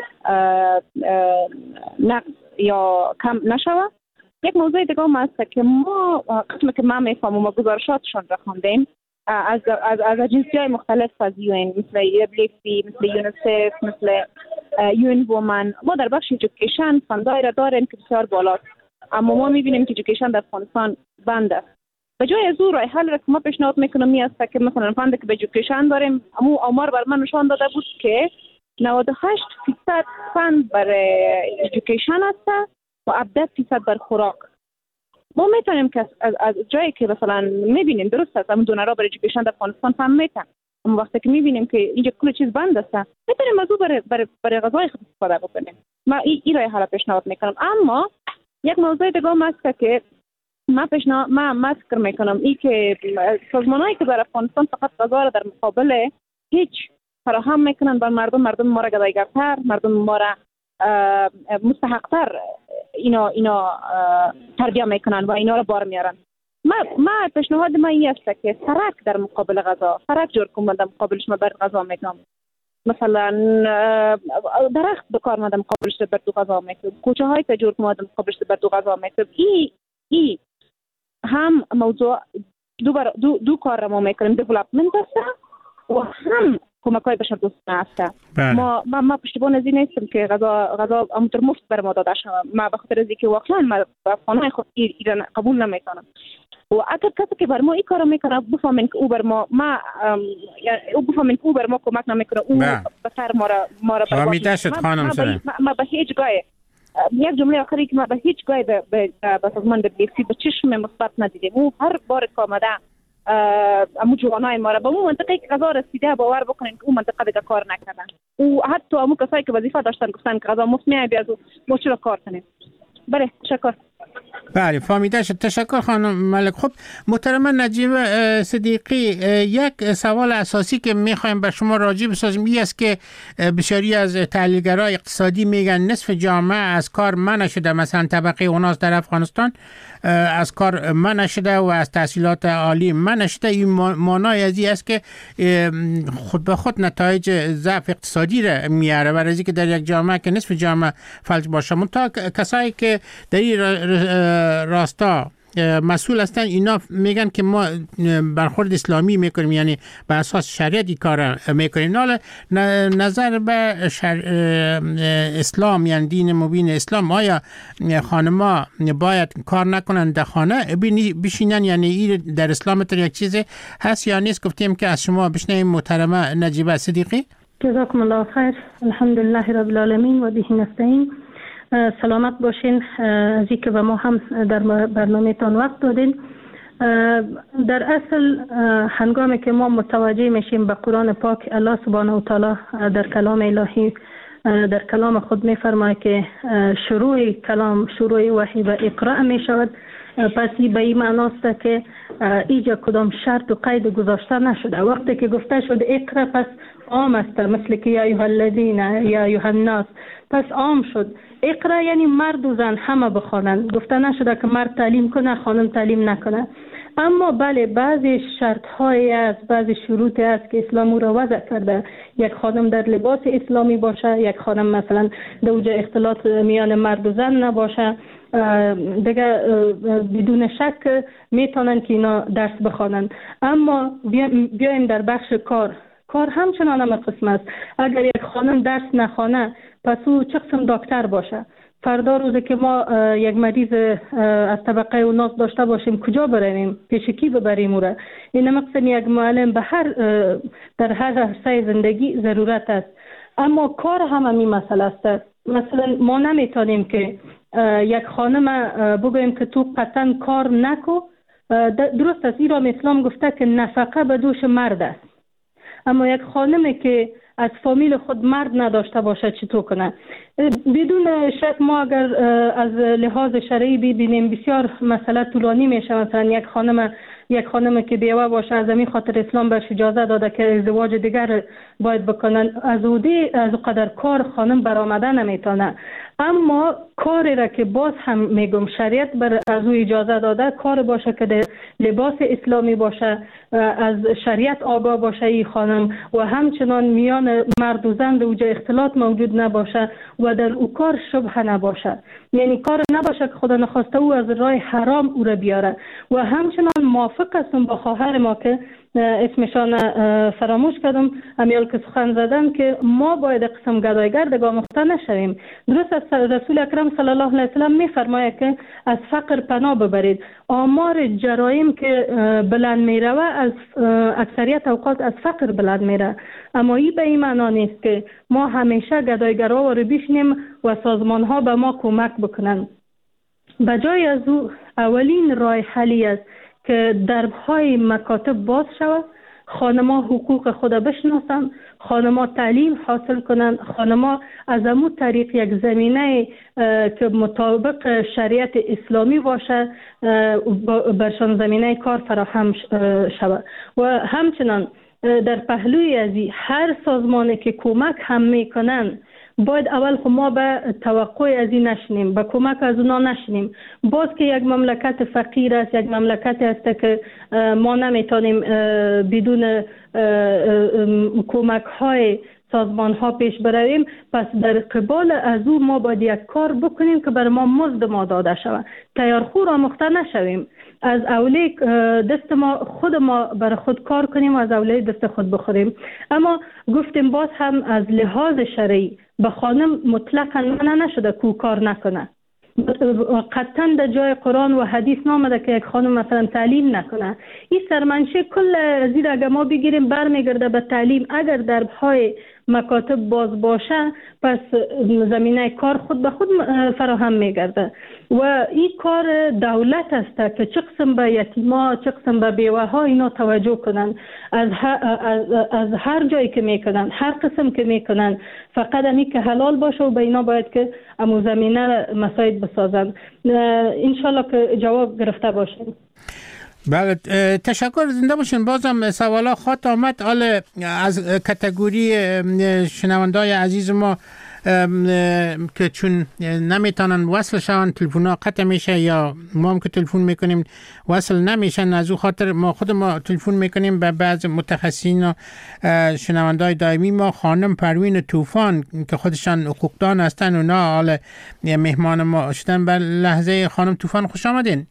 نقص یا کم نشود. یک موضوع دیگه هم است که ما قسمی که ما میفهمیم و گزارشاتشان را خواندیم از از از اجنسی‌های مختلف از یو ان مثل دبلیو اف پی، مثل یونیسف، مثل یو ان وومن، ما در بخش ایژوکیشن فندای را داریم که بسیار بالاست، اما ما می‌بینیم که ایژوکیشن در افغانستان بند است. به جای از او راه حل را که ما پیشنهاد میکنم می است که مثلا فند که به ایژوکیشن داریم، اما آمار بر من نشان داده بود که نود و هشت درصد فند برای ایژوکیشن است و هفده درصد بر خوراک. ما میتونیم که از, از جایی که مثلا میبینیم درست است همون دونرها برای ایژوکیشن در افغانستان فند میتن، اما وقتی که میبینیم که اینجا کل چیز بند است میتونیم از او برای برای برای غذای خود استفاده بکنیم. ما این ای راه حل پیشنهاد میکنم. اما یک موضوع دیگه هم است که ما پیشنهاد ما ما فکر میکنم ای که سازمانایی که در افغانستان فقط غذا را در مقابل هیچ فراهم میکنن بر مردم، مردم ما را گدایگرتر، مردم ما را مستحقتر اینا اینا تربیت میکنن و اینا را بار میارن. ما ما پیشنهاد ما این است که سرک در مقابل غذا، سرک جور کنم در مقابلش ما بر غذا میگم. مثلا درخت بکار ما در مقابلش بر دو غذا میکنم، کوچه های تجور کنم در مقابلش بر دو غذا میکنم. ای ای هم موضوع دو, بر دو, دو کار را ما میکنیم، دیولپمنت است و هم کمک های بشر دوستانه است. ما ما ما پشتیبان از این نیستم که غذا غذا همونطور مفت بر ما داده شود. ما به خاطر از اینکه واقعا ما به خانه خود ایران قبول نمیکنم. و اگر کسی که بر ما این کارو میکنه بفهمین که او بر ما ما او بفهمین که او بر ما کمک نمیکنه، او بهتر ما را ما را برباد. خانم سرین ما به هیچ گاه یک جمله آخری که ما به هیچ گاه به به سازمان دبلیوفی به چشم مثبت ندیدیم. او هر بار که آمده امو جوانای ما را به اون منطقه که غذا رسیده باور بکنین که اون منطقه دیگه کار نکردن. او حتی امو کسایی که وظیفه داشتن گفتن که غذا مفت میاد از ما چرا کار کنیم. بله تشکر. بله فهمیده شد. تشکر خانم ملک. خب محترم نجیبه صدیقی، یک سوال اساسی که میخوایم به شما راجع بسازیم این است که بسیاری از تحلیلگرای اقتصادی میگن نصف جامعه از کار منع شده، مثلا طبقه اوناس در افغانستان از کار منع شده و از تحصیلات عالی منع شده. این معنای از این است که خود به خود نتایج ضعف اقتصادی را میاره، برای اینکه در یک جامعه که نصف جامعه فلج باشه. منتها کسایی که در این راستا مسئول هستن اینا میگن که ما برخورد اسلامی میکنیم، یعنی به اساس شریعت این کار میکنیم. حالا نظر به اسلام، یعنی دین مبین اسلام، آیا خانما باید کار نکنن در خانه بشینن، یعنی این در اسلام تر یک چیزی هست یا نیست؟ گفتیم که از شما بشنویم محترمه نجیبه صدیقی. جزاکم الله خیر. الحمدلله رب العالمین و به نستعین. سلامت باشین از اینکه به ما هم در برنامه تان وقت دادین. در اصل هنگامی که ما متوجه میشیم به قرآن پاک، الله سبحانه و تعالی در کلام الهی در کلام خود میفرماید که شروع کلام شروع وحی و اقرا می شود، پس به این معناست که ایجا کدام شرط و قید گذاشته نشده. وقتی که گفته شد اقرا پس عام است، مثل که یا ایها الذین یا ایها الناس، پس عام شد. اقرا یعنی مرد و زن همه بخوانند. گفته نشده که مرد تعلیم کنه خانم تعلیم نکنه. اما بله بعضی شرط های است، بعضی شروط است که اسلام او را وضع کرده. یک خانم در لباس اسلامی باشه، یک خانم مثلا در اوجه اختلاط میان مرد و زن نباشه. دیگه بدون شک میتونن که اینا درس بخوانند. اما بیایم در بخش کار. کار همچنان هم قسم است. اگر یک خانم درس نخوانه پس او چه قسم دکتر باشه؟ فردا روزی که ما یک مریض از طبقه اوناس داشته باشیم کجا بریم؟ پیش کی ببریم او را؟ این مقصد یک معلم به هر در هر عرصه زندگی ضرورت است. اما کار هم همین مسئله است. مثلا ما نمیتونیم که یک خانم بگوییم که تو قطعا کار نکو. درست است، ایران اسلام گفته که نفقه به دوش مرد است. اما یک خانمی که از فامیل خود مرد نداشته باشه چطور کنه؟ بدون شک ما اگر از لحاظ شرعی ببینیم بسیار مسئله طولانی میشه. مثلا یک خانم یک خانم که بیوه باشه، از همین خاطر اسلام برش اجازه داده که ازدواج دیگر باید بکنن. از اودی از قدر کار خانم برآمده نمیتونه. اما کاری را که باز هم میگم شریعت بر از او اجازه داده، کار باشه که در لباس اسلامی باشه، از شریعت آگاه باشه این خانم، و همچنان میان مرد و زن در اوجه اختلاط موجود نباشه و در او کار شبه نباشه. یعنی کار نباشه که خدا نخواسته او از راه حرام او را بیاره. و همچنان موافق هستم با خواهر ما که اسمشان فراموش کردم، امیال که سخن زدن که ما باید قسم گدایگر دگاه مخته نشویم. درست است، رسول اکرم صلی الله علیه وسلم میفرماید که از فقر پناه ببرید. آمار جرایم که بلند میروه از اکثریت اوقات از فقر بلند میره. اما این به این معنا نیست که ما همیشه گدایگرها رو بشنیم و سازمان ها به ما کمک بکنن. بجای از او اولین راه حلی است که دربهای مکاتب باز شود، خانما حقوق خود بشناسند، خانما تعلیم حاصل کنند، خانما از امو طریق یک زمینه که مطابق شریعت اسلامی باشه برشان زمینه کار فراهم شود. و همچنان در پهلوی از هر سازمانی که کمک هم میکنن باید اول خود ما به توقع از این نشنیم، به کمک از اونا نشنیم. باز که یک مملکت فقیر است، یک مملکت است که ما نمیتونیم بدون کمک های سازمان ها پیش برویم، پس در قبال از او ما باید یک کار بکنیم که بر ما مزد ما داده شود. تیارخور آموخته نشویم، از اولی دست ما خود ما بر خود کار کنیم و از اولی دست خود بخوریم. اما گفتیم باز هم از لحاظ شرعی به خانم مطلقاً منع نشده که کار نکنه. قطعاً در جای قرآن و حدیث نامده که یک خانم مثلا تعلیم نکنه. این سرمنشه کل زیر اگر ما بگیریم برمیگرده به تعلیم. اگر دربهای مکاتب باز باشه پس زمینه کار خود به خود فراهم میگرده و این کار دولت است که چه قسم به یتیما چه قسم به بیوه ها اینا توجه کنن. از, از, از هر جایی که میکنن، هر قسم که میکنن، فقط همی که حلال باشه و به اینا باید که امو زمینه مساعد بسازن. انشالله که جواب گرفته باشیم. بله، تشکر، زنده باشین. بازم سوالا خواهد آمد. حالا از کتگوری شنوندای عزیز ما که چون نمیتونن وصل شون، تلفن ها قطع میشه یا ما هم که تلفن میکنیم وصل نمیشن، از او خاطر ما خود ما تلفن میکنیم به بعض متخصصین و شنوندای دائمی ما. خانم پروین طوفان که خودشان حقوقدان هستن، اونا حالا مهمان ما شدن. به لحظه خانم طوفان خوش آمدین.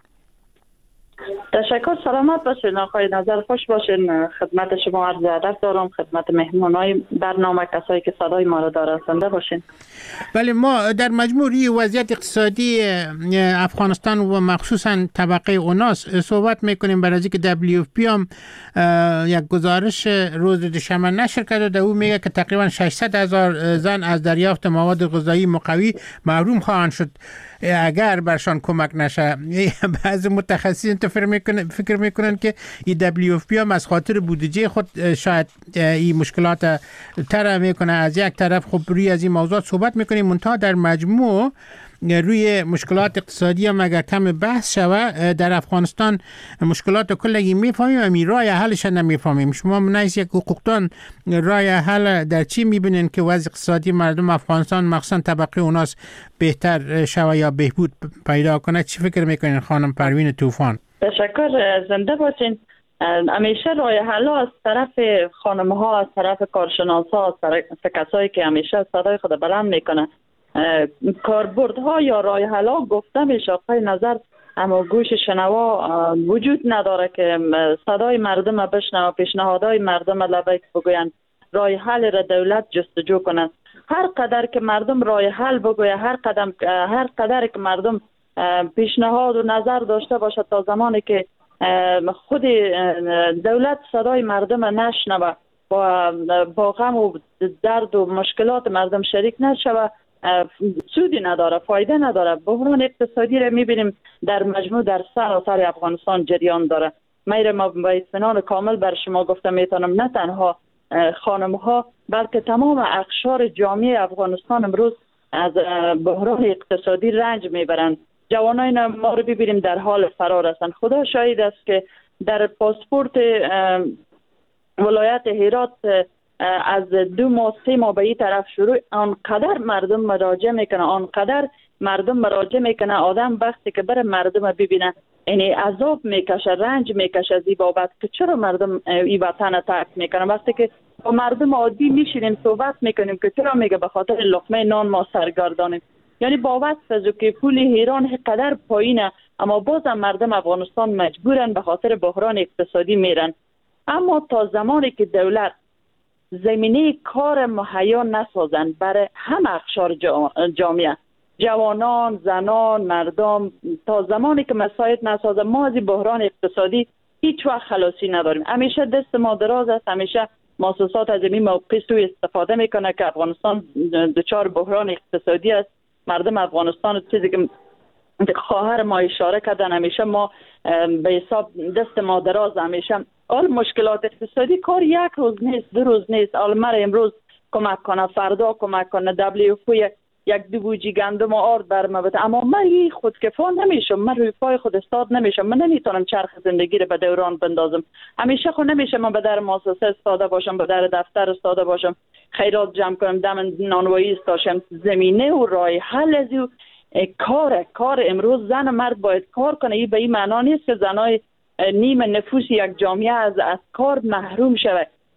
تشکر، سلامت باشین آقای نظر، خوش باشین. خدمت شما عرض ادب دارم، خدمت مهمانای برنامه، کسایی که صدای ما را دارن، زنده باشین. بله، ما در مجموعی وضعیت اقتصادی افغانستان و مخصوصا طبقه اوناس صحبت میکنیم. برای اینکه دبلیو اف پی هم یک گزارش روز دوشنبه نشر کرده، در او میگه که تقریبا ششصد هزار زن از دریافت مواد غذایی مقوی محروم خواهند شد اگر برشان کمک نشه. بعضی متخصصین تو فکر میکنن فکر میکنن که این دبلیو اف پی هم از خاطر بودجه خود شاید این مشکلات طرح میکنه. از یک طرف خب روی از این موضوع صحبت میکنیم، منتها در مجموع روی مشکلات اقتصادی هم اگر کم بحث شوه در افغانستان مشکلات کلگی میفهمیم، امی رای حلش نمیفهمیم. شما منیز یک حقوقدان رای حل در چی میبینین که وضع اقتصادی مردم افغانستان مخصوصا طبقه اوناس بهتر شوه یا بهبود پیدا کنه؟ چی فکر میکنین خانم پروین طوفان؟ تشکر، زنده باشین. همیشه رای حل از طرف خانم ها، از طرف کارشناس ها، از طرف کسایی که همیشه صدای خود بلند میکنه، کاربردها یا رای حل گفته میشه آقای نظر، اما گوش شنوا وجود نداره که صدای مردم بشنوه، پیشنهادهای مردم لبیک بگوین، رای حل را دولت جستجو کنه. هر قدر که مردم رای حل بگوید، هر قدم هر قدر که مردم پیشنهاد و نظر داشته باشه، تا زمانی که خود دولت صدای مردم نشنوه و با غم و درد و مشکلات مردم شریک نشوه، سودی نداره، فایده نداره. بحران اقتصادی را میبینیم در مجموع در سراسر افغانستان جریان داره. میره ما با اطمینان کامل بر شما گفتم میتونم نه تنها خانم ها بلکه تمام اقشار جامعه افغانستان امروز از بحران اقتصادی رنج میبرند. جوانای ما رو ببینیم در حال فرار هستند. خدا شاهد است که در پاسپورت ولایت هرات از دو ماه سه ماه به این طرف شروع آنقدر مردم مراجعه میکنه، آنقدر مردم مراجعه میکنه، آدم وقتی که بره مردم ببینه یعنی عذاب میکشه، رنج میکشه از این بابت که چرا مردم این وطن ترک میکنه. وقتی که با مردم عادی میشینیم صحبت میکنیم که چرا، میگه به خاطر لقمه نان ما سرگردانیم. یعنی با وصف که پول ایران قدر پایینه اما بازم مردم افغانستان مجبورن به خاطر بحران اقتصادی میرن. اما تا زمانی که دولت زمینه کار مهیا نسازن برای هم اقشار جامعه، جوانان، زنان، مردم، تا زمانی که مساعد نسازن ما از بحران اقتصادی هیچ وقت خلاصی نداریم. همیشه دست ما دراز است، همیشه مؤسسات از این موقع سوء استفاده میکنه که افغانستان دچار بحران اقتصادی است. مردم افغانستان چیزی که خواهر ما اشاره کردن، همیشه ما به حساب دست ما دراز، همیشه آل مشکلات اقتصادی کار یک روز نیست، دو روز نیست. آل مر امروز کمک کنه، فردا کمک کنه، دبلیو اف یک دو بوجی گندم و آرد برم بده، اما من خودکفا نمیشم، من روی پای خود استاد نمیشم، من نمیتونم چرخ زندگی رو به دوران بندازم. همیشه خود نمیشه من به در مؤسسه استاده باشم، به در دفتر استاده باشم، خیرات جمع کنم، دم نانوایی استاشم. زمینه و راه حل از کار کار امروز زن و مرد باید کار کنه. این به این معنا نیست که زنای نیم نفوس یک جامعه از از کار محروم شود.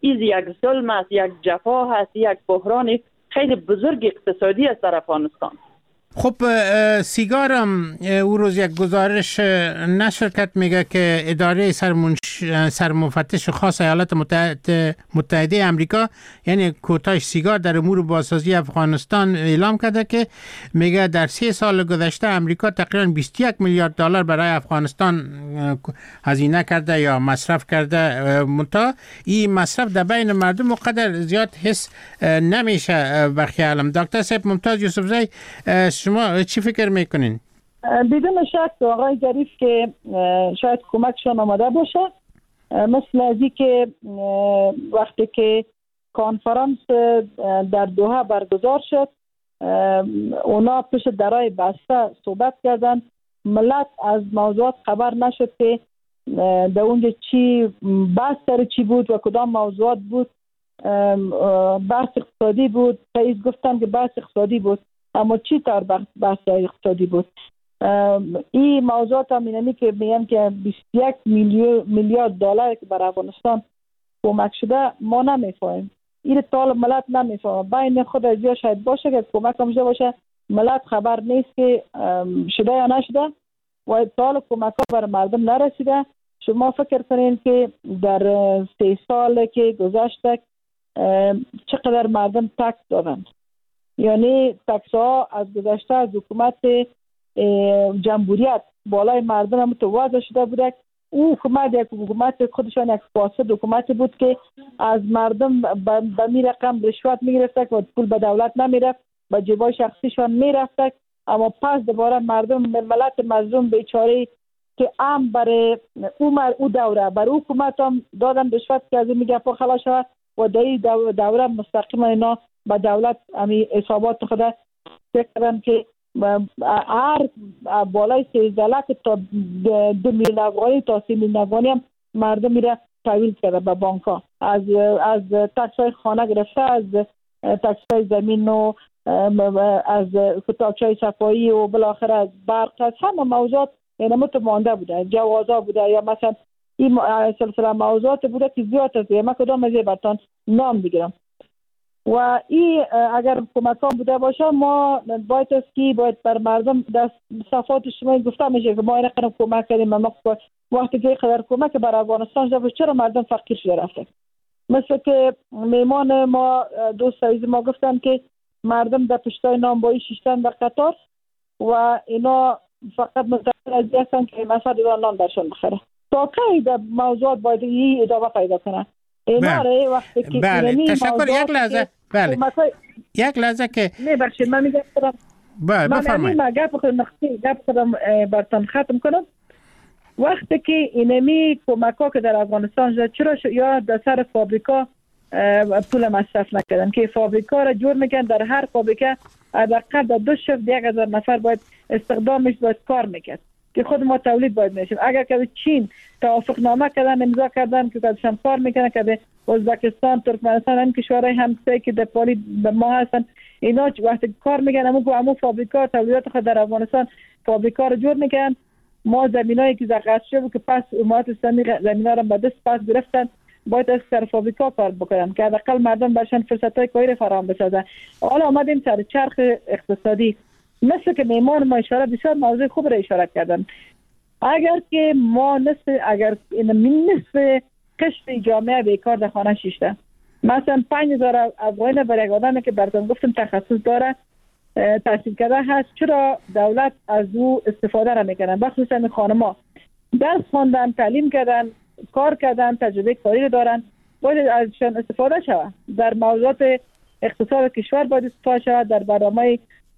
این یک ظلم است، یک جفا هست، یک بحران خیلی بزرگ اقتصادی است در افغانستان. خب سیگارم او روز یک گزارش نشرکت میگه که اداره سرمنش... سرمفتش خاص ایالات متحده متحده امریکا یعنی کوتاش سیگار در امور بازسازی افغانستان اعلام کرده که میگه در سه سال گذشته امریکا تقریبا بیست و یک میلیارد دلار برای افغانستان هزینه کرده یا مصرف کرده. منتها این مصرف در بین مردم مقدر زیاد حس نمیشه به خیالم. دکتر صاحب ممتاز یوسفزی، شما چی فکر میکنین؟ بدون شک آقای ظریف که شاید کمکشان آمده باشه، مثل ازی که وقتی که کانفرانس در دوحه برگزار شد اونا پیش درای بسته صحبت کردن، ملت از موضوعات خبر نشد که در اونجا چی بحث سر چی بود و کدام موضوعات بود. بحث اقتصادی بود، رئیس گفتن که بحث اقتصادی بود، اما چی طور بحث اقتصادی بود؟ این موضوعات هم اینمی که میگن که بیست و یک میلیارد دلار که برای افغانستان کمک شده ما نمیفهمیم. این طال ملت نمیفهمه. بین خود از یا شاید باشه که کمک هم شده باشه، ملت خبر نیست که شده یا نشده و طال کمک ها برای مردم نرسیده. شما فکر کنین که در سه سال که گذشته چقدر مردم تکس دادن. یعنی تکس ها از گذشته از حکومت جمهوریت بالای مردم هم متوازی شده بوده. او حکومت یک حکومت خودشان یک فاسد حکومت بود که از مردم به می رقم رشوت می گرفته و پول به دولت نمی رفت، به جیبای شخصیشان می رفته. اما پس دوباره مردم ملت مظلوم بیچاره که ام برای او او دوره برای حکومت هم دادن رشوت که از این میگه پا خلاص شود و در این دوره مستقیما اینا به دولت امی حسابات خود فکرن که هر بالای سیزده لک تا دو میلیون افغانی تا سی میلیون افغانی هم مردم میره تحویل کرده به بانک ها، از از تکس های خانه گرفته، از تکس های زمین و از کتابچه های صفایی و بالاخره از برق، از همه موضوعات اینا متمانده بوده، جوازا بوده یا مثلا این سلسله موضوعات بوده که زیاد است. من کدام از برتان نام بگیرم و این اگر کمک ها بوده باشه ما باید است که باید بر مردم دست صفات شما گفته میشه که ما این قدر کمک کردیم. ما وقتی که قدر کمک بر افغانستان شده چرا مردم فقیر شده رفته؟ مثل که میمان ما دوست عزیز ما گفتن که مردم در پشتای نانبایی شیشتن در قطار و اینا فقط منتظر از هستن که مثلا دیدن نان برشان بخره. تا کی در موضوعات باید این ادامه پیدا کنه؟ اینا بله. وقتی که بله تشکر. یک لحظه بله یک لحظه که نه بخشید من میگم بله بفرمایید. من گپ خودم نختی گپ خودم براتون ختم کنم. وقتی که اینمی کمک‌ها که در افغانستان شد چرا ش... یا در سر فابریکا پول مصرف نکردن که فابریکا را جور میکنن، در هر فابریکه حداقل در دو شفت یک هزار نفر باید استخدامش باید کار میکرد که خود ما تولید باید میشیم. اگر که چین توافق نامه کردن امضا کردن که خودشان کار میکنن که ازبکستان، ترکمنستان هم کشورهای همسایه که در پالی ما هستن اینا وقتی کار میکنن همون همون فابریکا تولیدات خود در افغانستان فابریکا رو جور میکنن. ما زمینایی که زغط شده که پس امارات اسلامی زمینا رو به دست پس گرفتن باید از سر فابریکا کار بکنن که حداقل مردم برشان فرصتای کاری فراهم بسازن. حالا آمدیم سر چرخ اقتصادی، مثل که میمان ما اشاره بسیار موضوع خوب را اشاره کردن. اگر که ما نصف اگر این نصف قشر جامعه بیکار در خانه شیشته، مثلا پنج هزار افغان برای یک آدمی که براتون گفتم تخصص داره تحصیل کرده هست، چرا دولت از او استفاده را میکنن؟ بخصوصا این خانم‌ها درس خواندن، تعلیم کردن، کار کردن، تجربه کاری دارن، باید ازشان استفاده شود. در موضوعات اقتصاد کشور باید استفاده شود، در برنامه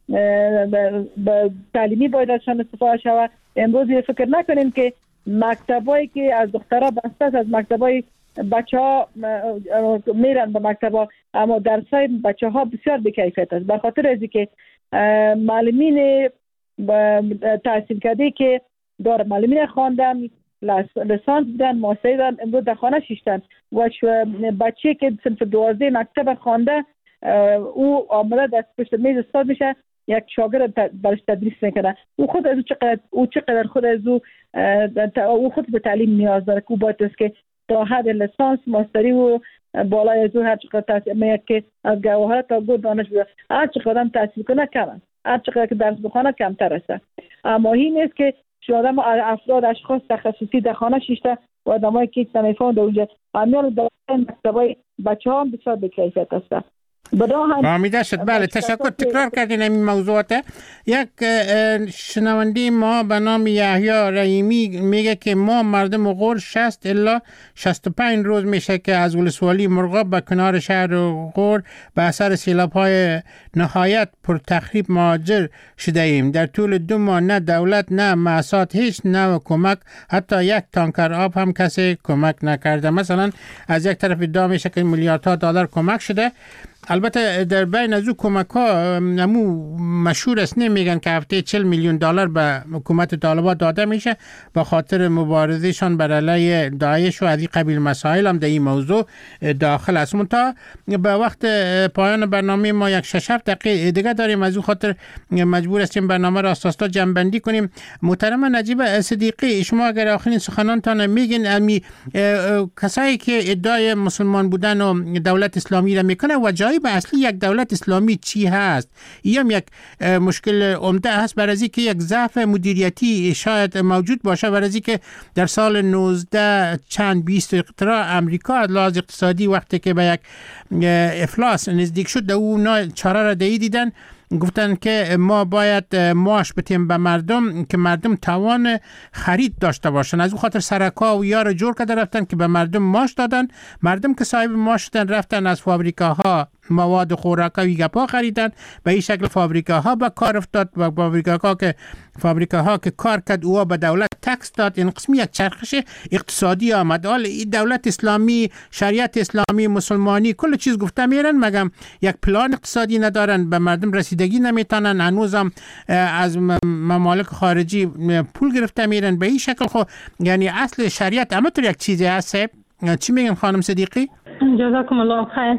تعلیمی باید ازشان استفاده شود. امروز فکر نکنیم که مکتبایی که از دخترها بسته است، از مکتبای بچه ها میرن به مکتبا اما درسای بچه ها بسیار بی‌کیفیت است، به خاطر از اینکه معلمین تحصیل کرده که داره معلمین خواندن، لیسانس دادن، ماستر دادن، امروز در خانه شیشتن و بچه که صنف دوازده مکتب خوانده او آمده دست پشت میز استاد میشه، یک شاگرد برش تدریس میکنه. او خود از او چقدر او چقدر خود از او او خود به تعلیم نیاز داره که او باید است که تا حد لیسانس، ماستری و بالای از هر چقدر تحصیل میاد که از گواهر تا گود دانش بیاد هر چقدر هم تحصیل کنه کم است، هر چقدر که درس بخونه کمتر است. اما این نیست که شما افراد اشخاص تخصصی در خانه شیشته و آدمایی که هیچ نمیفهمن در اونجا امیال در مکتبای بچه ها هم بسیار به کیفیت است. بامیده شد. بله تشکر. تکرار کردین این موضوعات. یک شنونده ما به نام یحیی رحیمی میگه که ما مردم غور شصت الی شصت و پنج روز میشه که از ولسوالی مرغاب به کنار شهر غور به اثر سیلاب‌های نهایت پر تخریب مهاجر شده ایم. در طول دو ماه نه دولت نه مؤسسات هیچ نوع کمک، حتی یک تانکر آب هم کسی کمک نکرده. مثلا از یک طرف ادعا میشه که میلیاردها دلار کمک شده. البته در بین از او کمک ها نمو مشهور است، نمیگن که هفته چهل میلیون دلار به حکومت طالبان داده میشه به خاطر مبارزهشان بر علیه داعش و از این قبیل مسائل هم در این موضوع داخل است. منتها به وقت پایان برنامه ما یک شش هفت دقیقه دیگه داریم، از او خاطر مجبور هستیم برنامه را اساسا جنبندی کنیم. محترم نجیب صدیقی، شما اگر آخرین سخنانتان میگین امی کسایی که ادعای مسلمان بودن و دولت اسلامی را میکنه و جای به اصلی یک دولت اسلامی چی هست؟ این هم یک مشکل عمده هست، برای اینکه یک ضعف مدیریتی شاید موجود باشه، برای اینکه در سال نوزده چند بیست اختراع امریکا از لحاظ اقتصادی وقتی که به یک افلاس نزدیک شد اونا چاره را دهی دیدن، گفتن که ما باید معاش بدیم به مردم که مردم توان خرید داشته باشن. از اون خاطر سرکا و یار جور کرده رفتن که به مردم معاش دادن. مردم که صاحب معاش شدن رفتن از فابریکاها مواد خوراکی گپا خریدن، به این شکل فابریکاها به کار افتاد و فابریکاها که فابریکاها که کار کرد او به دولت تکس داد. این قسمی یک چرخش اقتصادی آمد. حال این دولت اسلامی، شریعت اسلامی، مسلمانی کل چیز گفته میرن مگم یک پلان اقتصادی ندارن، به مردم رسیدگی نمیتونن، هنوزم از ممالک خارجی پول گرفته میرن. به این شکل خو یعنی اصل شریعت اما تو یک چیزی هست. چی میگن خانم صدیقی؟ جزاکم الله خیر.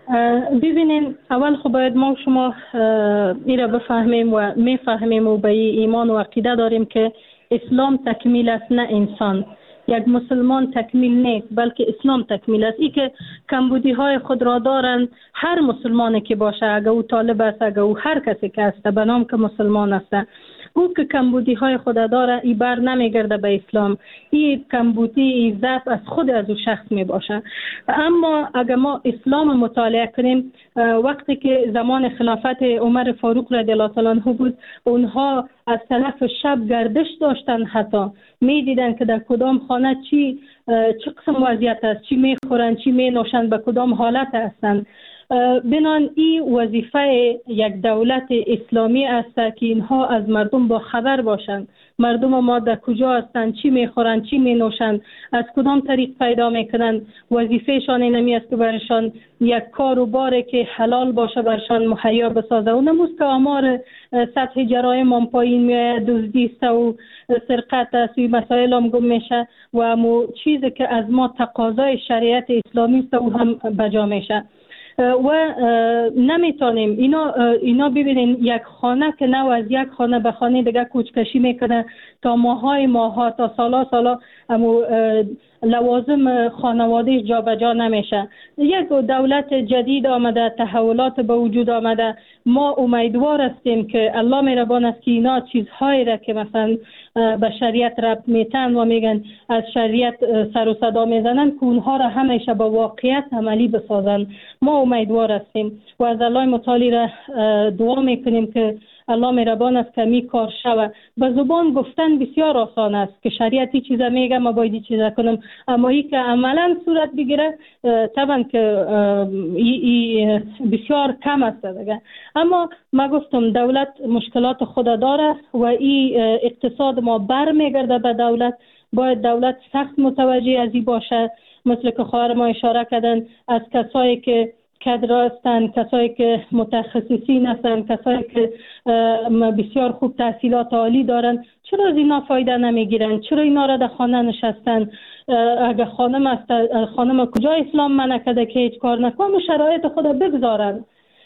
ببینین اول خب باید ما شما این را بفهمیم و میفهمیم و به ایمان و عقیده داریم که اسلام تکمیل است نه انسان. یک مسلمان تکمیل نیست بلکه اسلام تکمیل است. ای که کمبودی های خود را دارند هر مسلمانی که باشه، اگر او طالب است اگر او هر کسی که است به نام که مسلمان است، او که کمبودی های خود داره ای بر نمیگرده به اسلام. این کمبودی ای ضعف از خود از او شخص می باشه. اما اگر ما اسلام مطالعه کنیم، وقتی که زمان خلافت عمر فاروق رضی الله تعالی عنه بود، اونها از طرف شب گردش داشتن، حتی می دیدن که در کدام خانه چی چه قسم وضعیت است، چی می خورن چی می نوشن، به کدام حالت هستند. بنان این وظیفه یک دولت اسلامی است که اینها از مردم با خبر باشند. مردم ما در کجا هستند، چی میخورند، چی مینوشند، از کدام طریق پیدا میکنند. وظیفهشان اینمی است که برشان یک کار و باره که حلال باشه برشان مهیا بسازه. و نموز که آمار سطح جرایم هم پایین میآید، دزدی است و سرقت است و مسائل هم گم میشه و امو چیزی که از ما تقاضای شریعت اسلامی است و هم بجا میشه. و نمیتونیم اینا اینا ببینین یک خانه که نو از یک خانه به خانه دیگه کوچکشی میکنه تا ماهای ماها تا سالا سالا امو لوازم خانواده جا به جا نمیشه. یک دولت جدید آمده، تحولات به وجود آمده. ما امیدوار هستیم که الله مهربان است که اینا چیزهایی را که مثلا به شریعت ربط میتن و میگن از شریعت سر و صدا میزنن که اونها را همیشه به واقعیت عملی بسازن. ما امیدوار هستیم و از الله متعالی را دعا میکنیم که الله مهربان است که می کار شود. به زبان گفتن بسیار آسان است که شریعتی چیزا میگم ما باید چیزا کنم، اما ای که عملا صورت بگیره طبعا که ای ای بسیار کم است دیگه. اما ما گفتم دولت مشکلات خود داره و ای اقتصاد ما بر میگرده به دولت. باید دولت سخت متوجه از این باشه، مثل که خواهر ما اشاره کردن، از کسایی که کادر هستند، کسایی که متخصصین هستند، کسایی که بسیار خوب تحصیلات عالی دارن، چرا از اینا فایده نمیگیرن؟ چرا اینا را در خانه نشستن؟ اگر خانم است، خانم کجا اسلام منع کرده که هیچ کار نکنه؟ شرایط خود بگذارن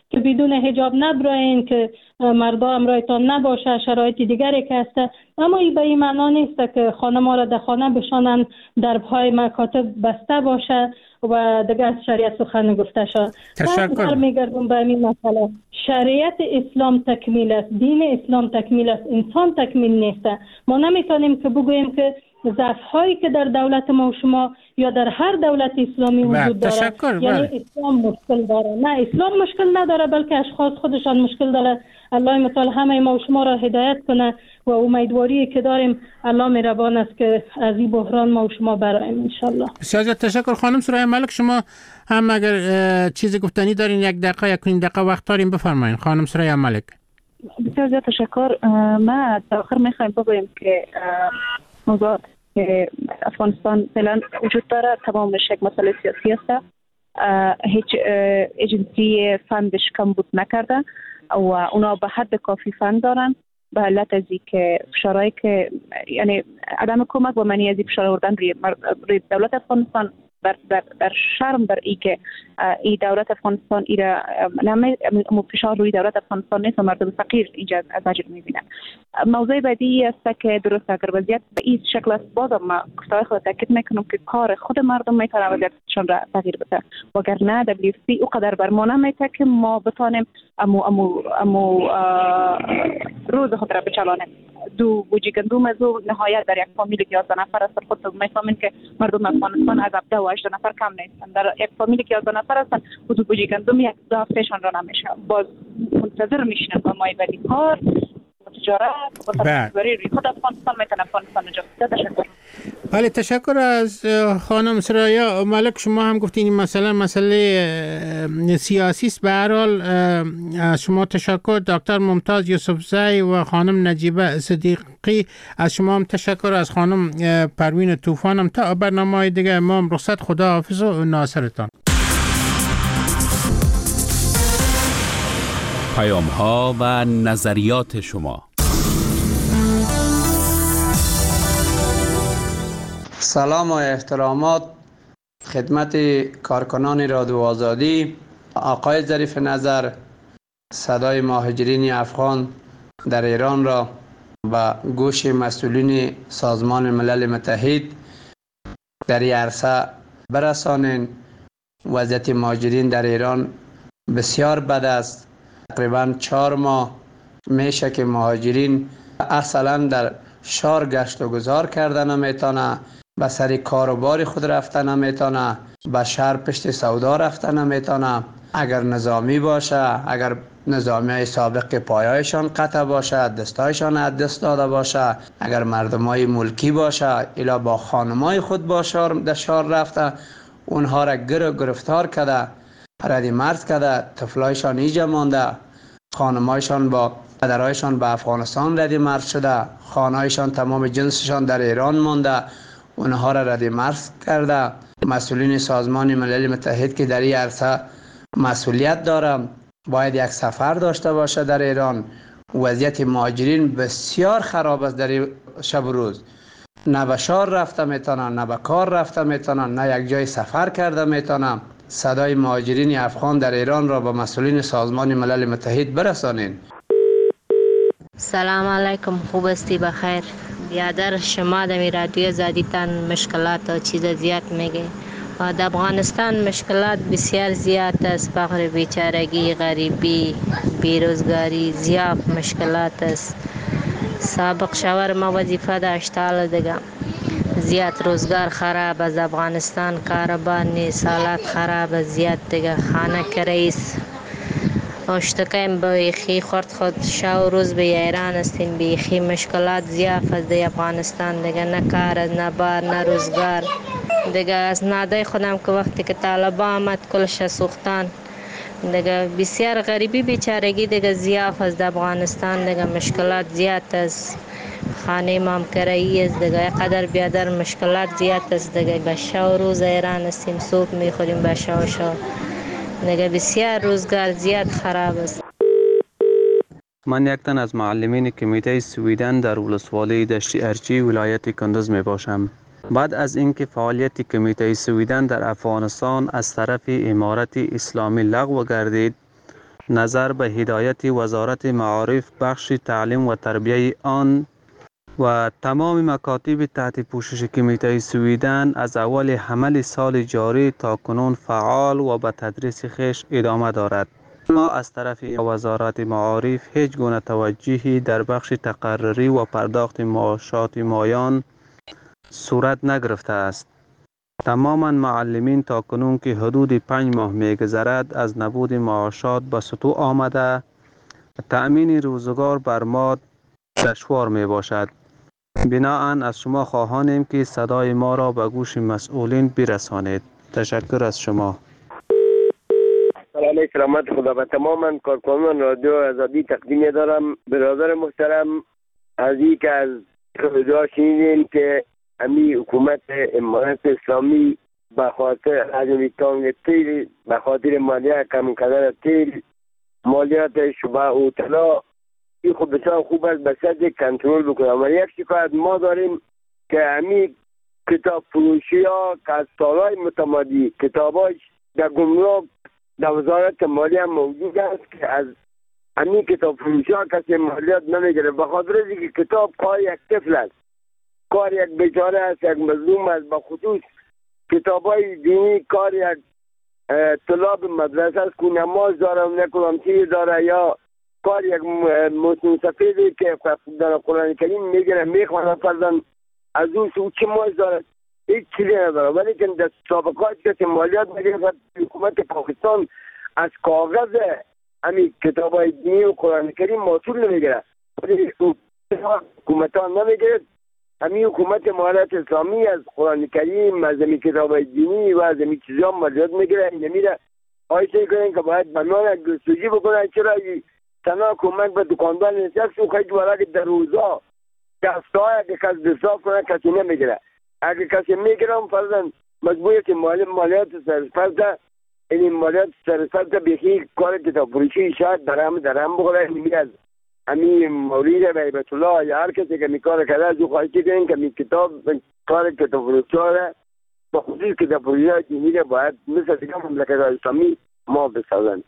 که بدون حجاب نبراین، که مردا همراهتان نباشه، شرایط دیگری که هست. اما این به این معنا نیست که خانم‌ها را در خانه بشانند، درب‌های مکاتب بسته باشه و دیگه از شریعت سخن گفته شد. تشکر. میگردم به این مسئله. شریعت اسلام تکمیل است، دین اسلام تکمیل است، انسان تکمیل نیست. ما نمیتونیم که بگوییم که ضعف‌هایی که در دولت ما و شما یا در هر دولت اسلامی وجود داره تشکر. یعنی اسلام مشکل داره. نه، اسلام مشکل نداره، بلکه اشخاص خودشان مشکل داره. الله متعال همه ما و شما را هدایت کنه و امیدواری که داریم الله مهربان است که از این بحران ما و شما براییم ان شاء الله. بسیار زیاد تشکر. خانم سرای ملک، شما هم اگر چیزی گفتنی دارین یک دقیقه یک نیم دقیقه وقت داریم بفرمایید. خانم سرای ملک. بسیار زیاد تشکر. ما در آخر میخوایم بگوییم که موضوع که افغانستان فعلا وجود داره تمامش یک مسئله سیاسی است. هیچ ایجنسی فندش کم بود نکرده و اونا به حد کافی فند دارن، به علت از که فشارهایی که یعنی عدم کمک و منی از فشار آوردن روی دولت افغانستان در در در شرم بر ای که ای دولت افغانستان ایرا نمی فشار روی دولت افغانستان نیست و مردم فقیر اینجا از اجر میبینن. موضوع بعدی است که درست اگر وضعیت به این شکل است، باز ما گفتهای خود تاکید میکنم که کار خود مردم میتونه وضعیتشان را تغییر بده، وگرنه دبلیو اف پی اونقدر بر ما نمیته که ما بتونیم امو امو امو روز خود را بچلانیم. دو بوجی گندم از نهایت در یک فامیلی که یازده نفر است، خود میفهمین که مردم افغانستان از هفده و هجده نفر کم نیستن. در یک فامیلی که یازده نفر هستن دو بوجی گندم یک دو هفتهشان را نمیشه. باز منتظر میشنن با مای بدی کار تجارت و تجاری روی خود افغانستان میتونه افغانستان نجات بده. تشکر. بله، تشکر از خانم سرایا ملک. شما هم گفتین این مسئله مسئله سیاسی است. به هر حال از شما تشکر. دکتر ممتاز یوسفزی و خانم نجیبه صدیقی از شما هم تشکر. از خانم پروین طوفان هم. تا برنامه دیگه ما هم رخصت. خدا حافظ و ناصرتان. پیام ها و نظریات شما. سلام و احترامات خدمت کارکنان رادیو آزادی. آقای ظریف نظر، صدای مهاجرین افغان در ایران را به گوش مسئولین سازمان ملل متحد در این عرصه برسانین. وضعیت مهاجرین در ایران بسیار بد است. تقریبا چهار ماه میشه که مهاجرین اصلا در شهر گشت و گذار کردن نمیتونه، به سر کار و بار خود رفتن نمیتونه، به شهر پشت سودا رفتن نمیتونه. اگر نظامی باشه، اگر نظامی های سابق پایایشان قطع باشه، دستایشان از دست داده باشه، اگر مردم های ملکی باشه الا با خانمای خود با شهر در شهر رفته، اونها را گر گرفتار کرده، پردی مرد کرده، طفلایشان اینجا مانده، خانمایشان با پدرایشان به افغانستان ردی مرد شده، خانهایشان تمام جنسشان در ایران مانده، اونها را ردی مرد کرده. مسئولین سازمان ملل متحد که در این عرصه مسئولیت دارم باید یک سفر داشته باشه در ایران. وضعیت مهاجرین بسیار خراب است در شب و روز. نه به شهر رفته میتونن، نه به کار رفته میتونن، نه یک جای سفر کرده میتونن. صدای مهاجرین افغان در ایران را به مسئولین سازمان ملل متحد برسانین. سلام علیکم، خوب استی؟ بخیر. بیادر شما در رادیو آزادیتان مشکلات و چیز زیاد میگه. در افغانستان مشکلات بسیار زیاد است. فقر، بیچارگی، غریبی، بیروزگاری، زیاد مشکلات است. سابق شاور ما وظیفه داشته، حالا دیگه زیاد روزگار خراب از افغانستان، کاروبار نیست، حالات خراب، زیاد دیگه خانه کریس اشتکیم بیخی خورد خود شاو روز به ایران استین. بیخی مشکلات زیاد از دی افغانستان دیگه، نه کار، نه بار، نه روزگار دیگه. از نادای خودم که وقتی که طالبا آمد کلش سوختان دیگه، بسیار غریبی بیچارگی دیگه زیاد از افغانستان دیگه. مشکلات زیاد است. خانه مام کرایی است دیگه، قدر بیادر مشکلات زیاد است دیگه. به شو روز ایران استیم، صبح میخوریم به شو شو دیگه. بسیار روزگار زیاد خراب است. من یک تن از معلمین کمیته سویدن در ولسوالی دشت ارچی ولایت کندز می باشم. بعد از اینکه فعالیت کمیته سویدن در افغانستان از طرف امارت اسلامی لغو گردید نظر به هدایت وزارت معارف بخش تعلیم و تربیه آن و تمام مکاتب تحت پوشش کمیته سویدن از اول حمل سال جاری تا کنون فعال و به تدریس خویش ادامه دارد. ما از طرف وزارت معارف هیچ گونه توجهی در بخش تقرری و پرداخت معاشات مایان صورت نگرفته است. تماما معلمین تا کنون که حدود پنج ماه میگذرد از نبود معاشات به سطوح آمده، تأمین روزگار بر ما دشوار می باشد. بناهن از شما خواهانیم که صدای ما را به گوش مسئولین برسانید. تشکر از شما. سلام سلامت خدا به تماما کارکنان رادیو آزادی تقدیم دارم. برادر محترم، از این که از خدا شنیدیم که امی حکومت امارات اسلامی به خاطر حجم تانگ تیل، به خاطر مالیات کم کردن تیل، مالیات شبه و طلا، این خود بسیار خوب است به سطح کنترل بکنم. و یک شکایت ما داریم که امی کتاب فروشی ها که از سالهای متمادی کتاباش در گمرک در وزارت مالیه موجود است که از امی کتاب فروشی ها کسی مالیات نمیگیره، به خاطر اینکه کتاب کار یک طفل است، کار یک بیچاره است، یک مظلوم است. به خصوص کتاب های دینی کار یک طلاب مدرسه است که نماز داره و نکنم چیز داره، یا کار یک مسلم سفیدی که در قرآن کریم میگیره میخوانه فرزن از اون سو چه ماز داره، هیچ چیزی نداره. ولی که در سابقات کسی مالیات میگیره، حکومت پاکستان از کاغذ همین کتاب های دینی و قرآن کریم محصول نمیگیره، ولی حکومت ها نمیگیره. همین حکومت امارات اسلامی از قرآن کریم، از همین کتاب های دینی و از همین چیزی ها مالیات میگیره. نمیره آیشه کنین که باید بنان یک جستجوی بکنن چرا تنها کمک به دکاندار نشست و خیلی ورقی در روزا دستای اگه کس دستاف کنن کسی نمیگیره. اگه کسی میگیرم فرزن مجبوری که مالی مالیات سرسپرده، این مالیات سرسپرده بیخی کار کتاب فروشی شاید درهم درهم بخوره. نمیگه از همین مورید بیبت الله یا هر کسی که می کار کرده از او خواهی کنین که می کتاب کار کتاب فروشی ها با خصوص کتاب فروشی ها دینی باید مثل دیگه مملکت اسلامی ما بسازند.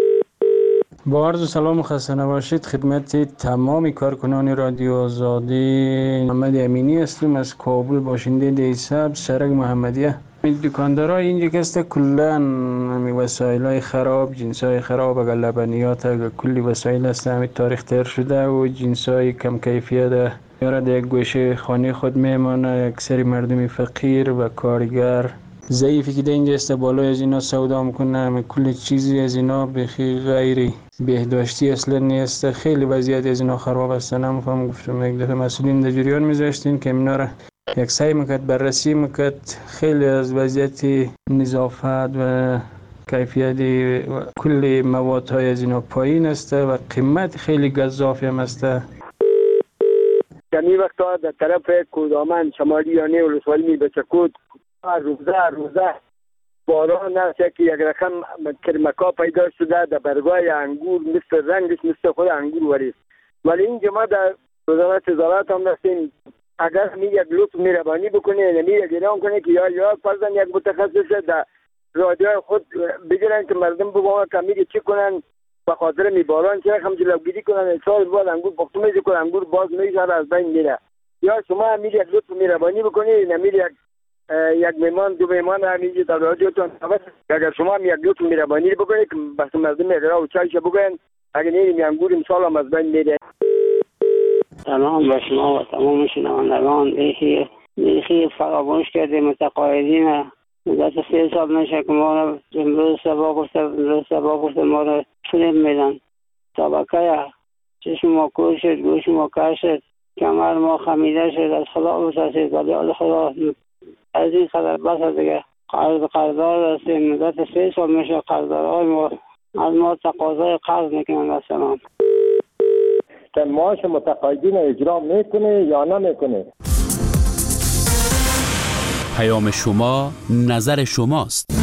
با عرض سلام و خسته نباشید خدمت تمام کارکنان رادیو آزادی. محمد امینی هستم از کابل، باشنده دیساب سرک محمدیه. دکاندارای اینجا کسته کلن وسایل خراب، جنس های خراب، اگر لبنیات اگر کلی وسایل هست همین تاریخ تر شده و جنس های کم کیفیت یارد یک گوشه خانه خود میمانه. اکثر مردم فقیر و کارگر ضعیفی که در اینجا است بالای از اینا سودا میکنه، همه کل چیزی از اینا بخی غیری بهداشتی اصلا نیست. خیلی وضعیت از اینا خراب است. نمیفهم گفتم یک دفعه مسئولین در جریان میذاشتین که اینا را یک سعی میکرد بررسی میکرد. خیلی از وضعیت نظافت و کیفیت و کل مواد های از اینا پایین است و قیمت خیلی گزافی هم است. در این وقتا در طرف کودامن شمالی یانه ولسوالی بچکود روزه روزه باران است که یک رقم کرمکا پیدا شده در برگای انگور، مثل رنگش مثل خود انگور وریست. ولی این جماعه در وزارت زراعت هم دستیم اگر می یک لطف مهربانی بکنه نمی یک اعلام کنه که یا یا فرضاً یک متخصص در رادیو خود بگیرن که مردم بگوان که میگه چی کنن به خاطر می باران چه رقم جلوگیری کنن سال بعد انگور پختو میشه کنن انگور باز میشه از بین میره. یا شما می یک لطف مهربانی بکنه نمی یک یک میمان دو میمان همینجا در رادیوتون اگر شما هم یک لطف مهربانی بکنید که بس مردم اقرا و چایش بگوین اگر نیم انگور امسال هم از بین میره. سلام به شما و تمام شنوندگان. بیخی بیخی فراموش کرده متقاعدین مدت سه سال نشه که ما را امروز سبا گفته امروز سبا گفته ما را فیلم میدن. طبقه چشم ما کور شد، گوش ما کر شد، کمر ما خمیده شد، از خدا بسازید ولی از خدا از این خبر بس دیگه. قرض قرضدار هستیم مدت سه سال میشه قرضدارهای ما از ما تقاضای قرض میکنن. مثلا که معاش متقاعدین اجرا میکنه یا نمیکنه. پیام شما نظر شماست.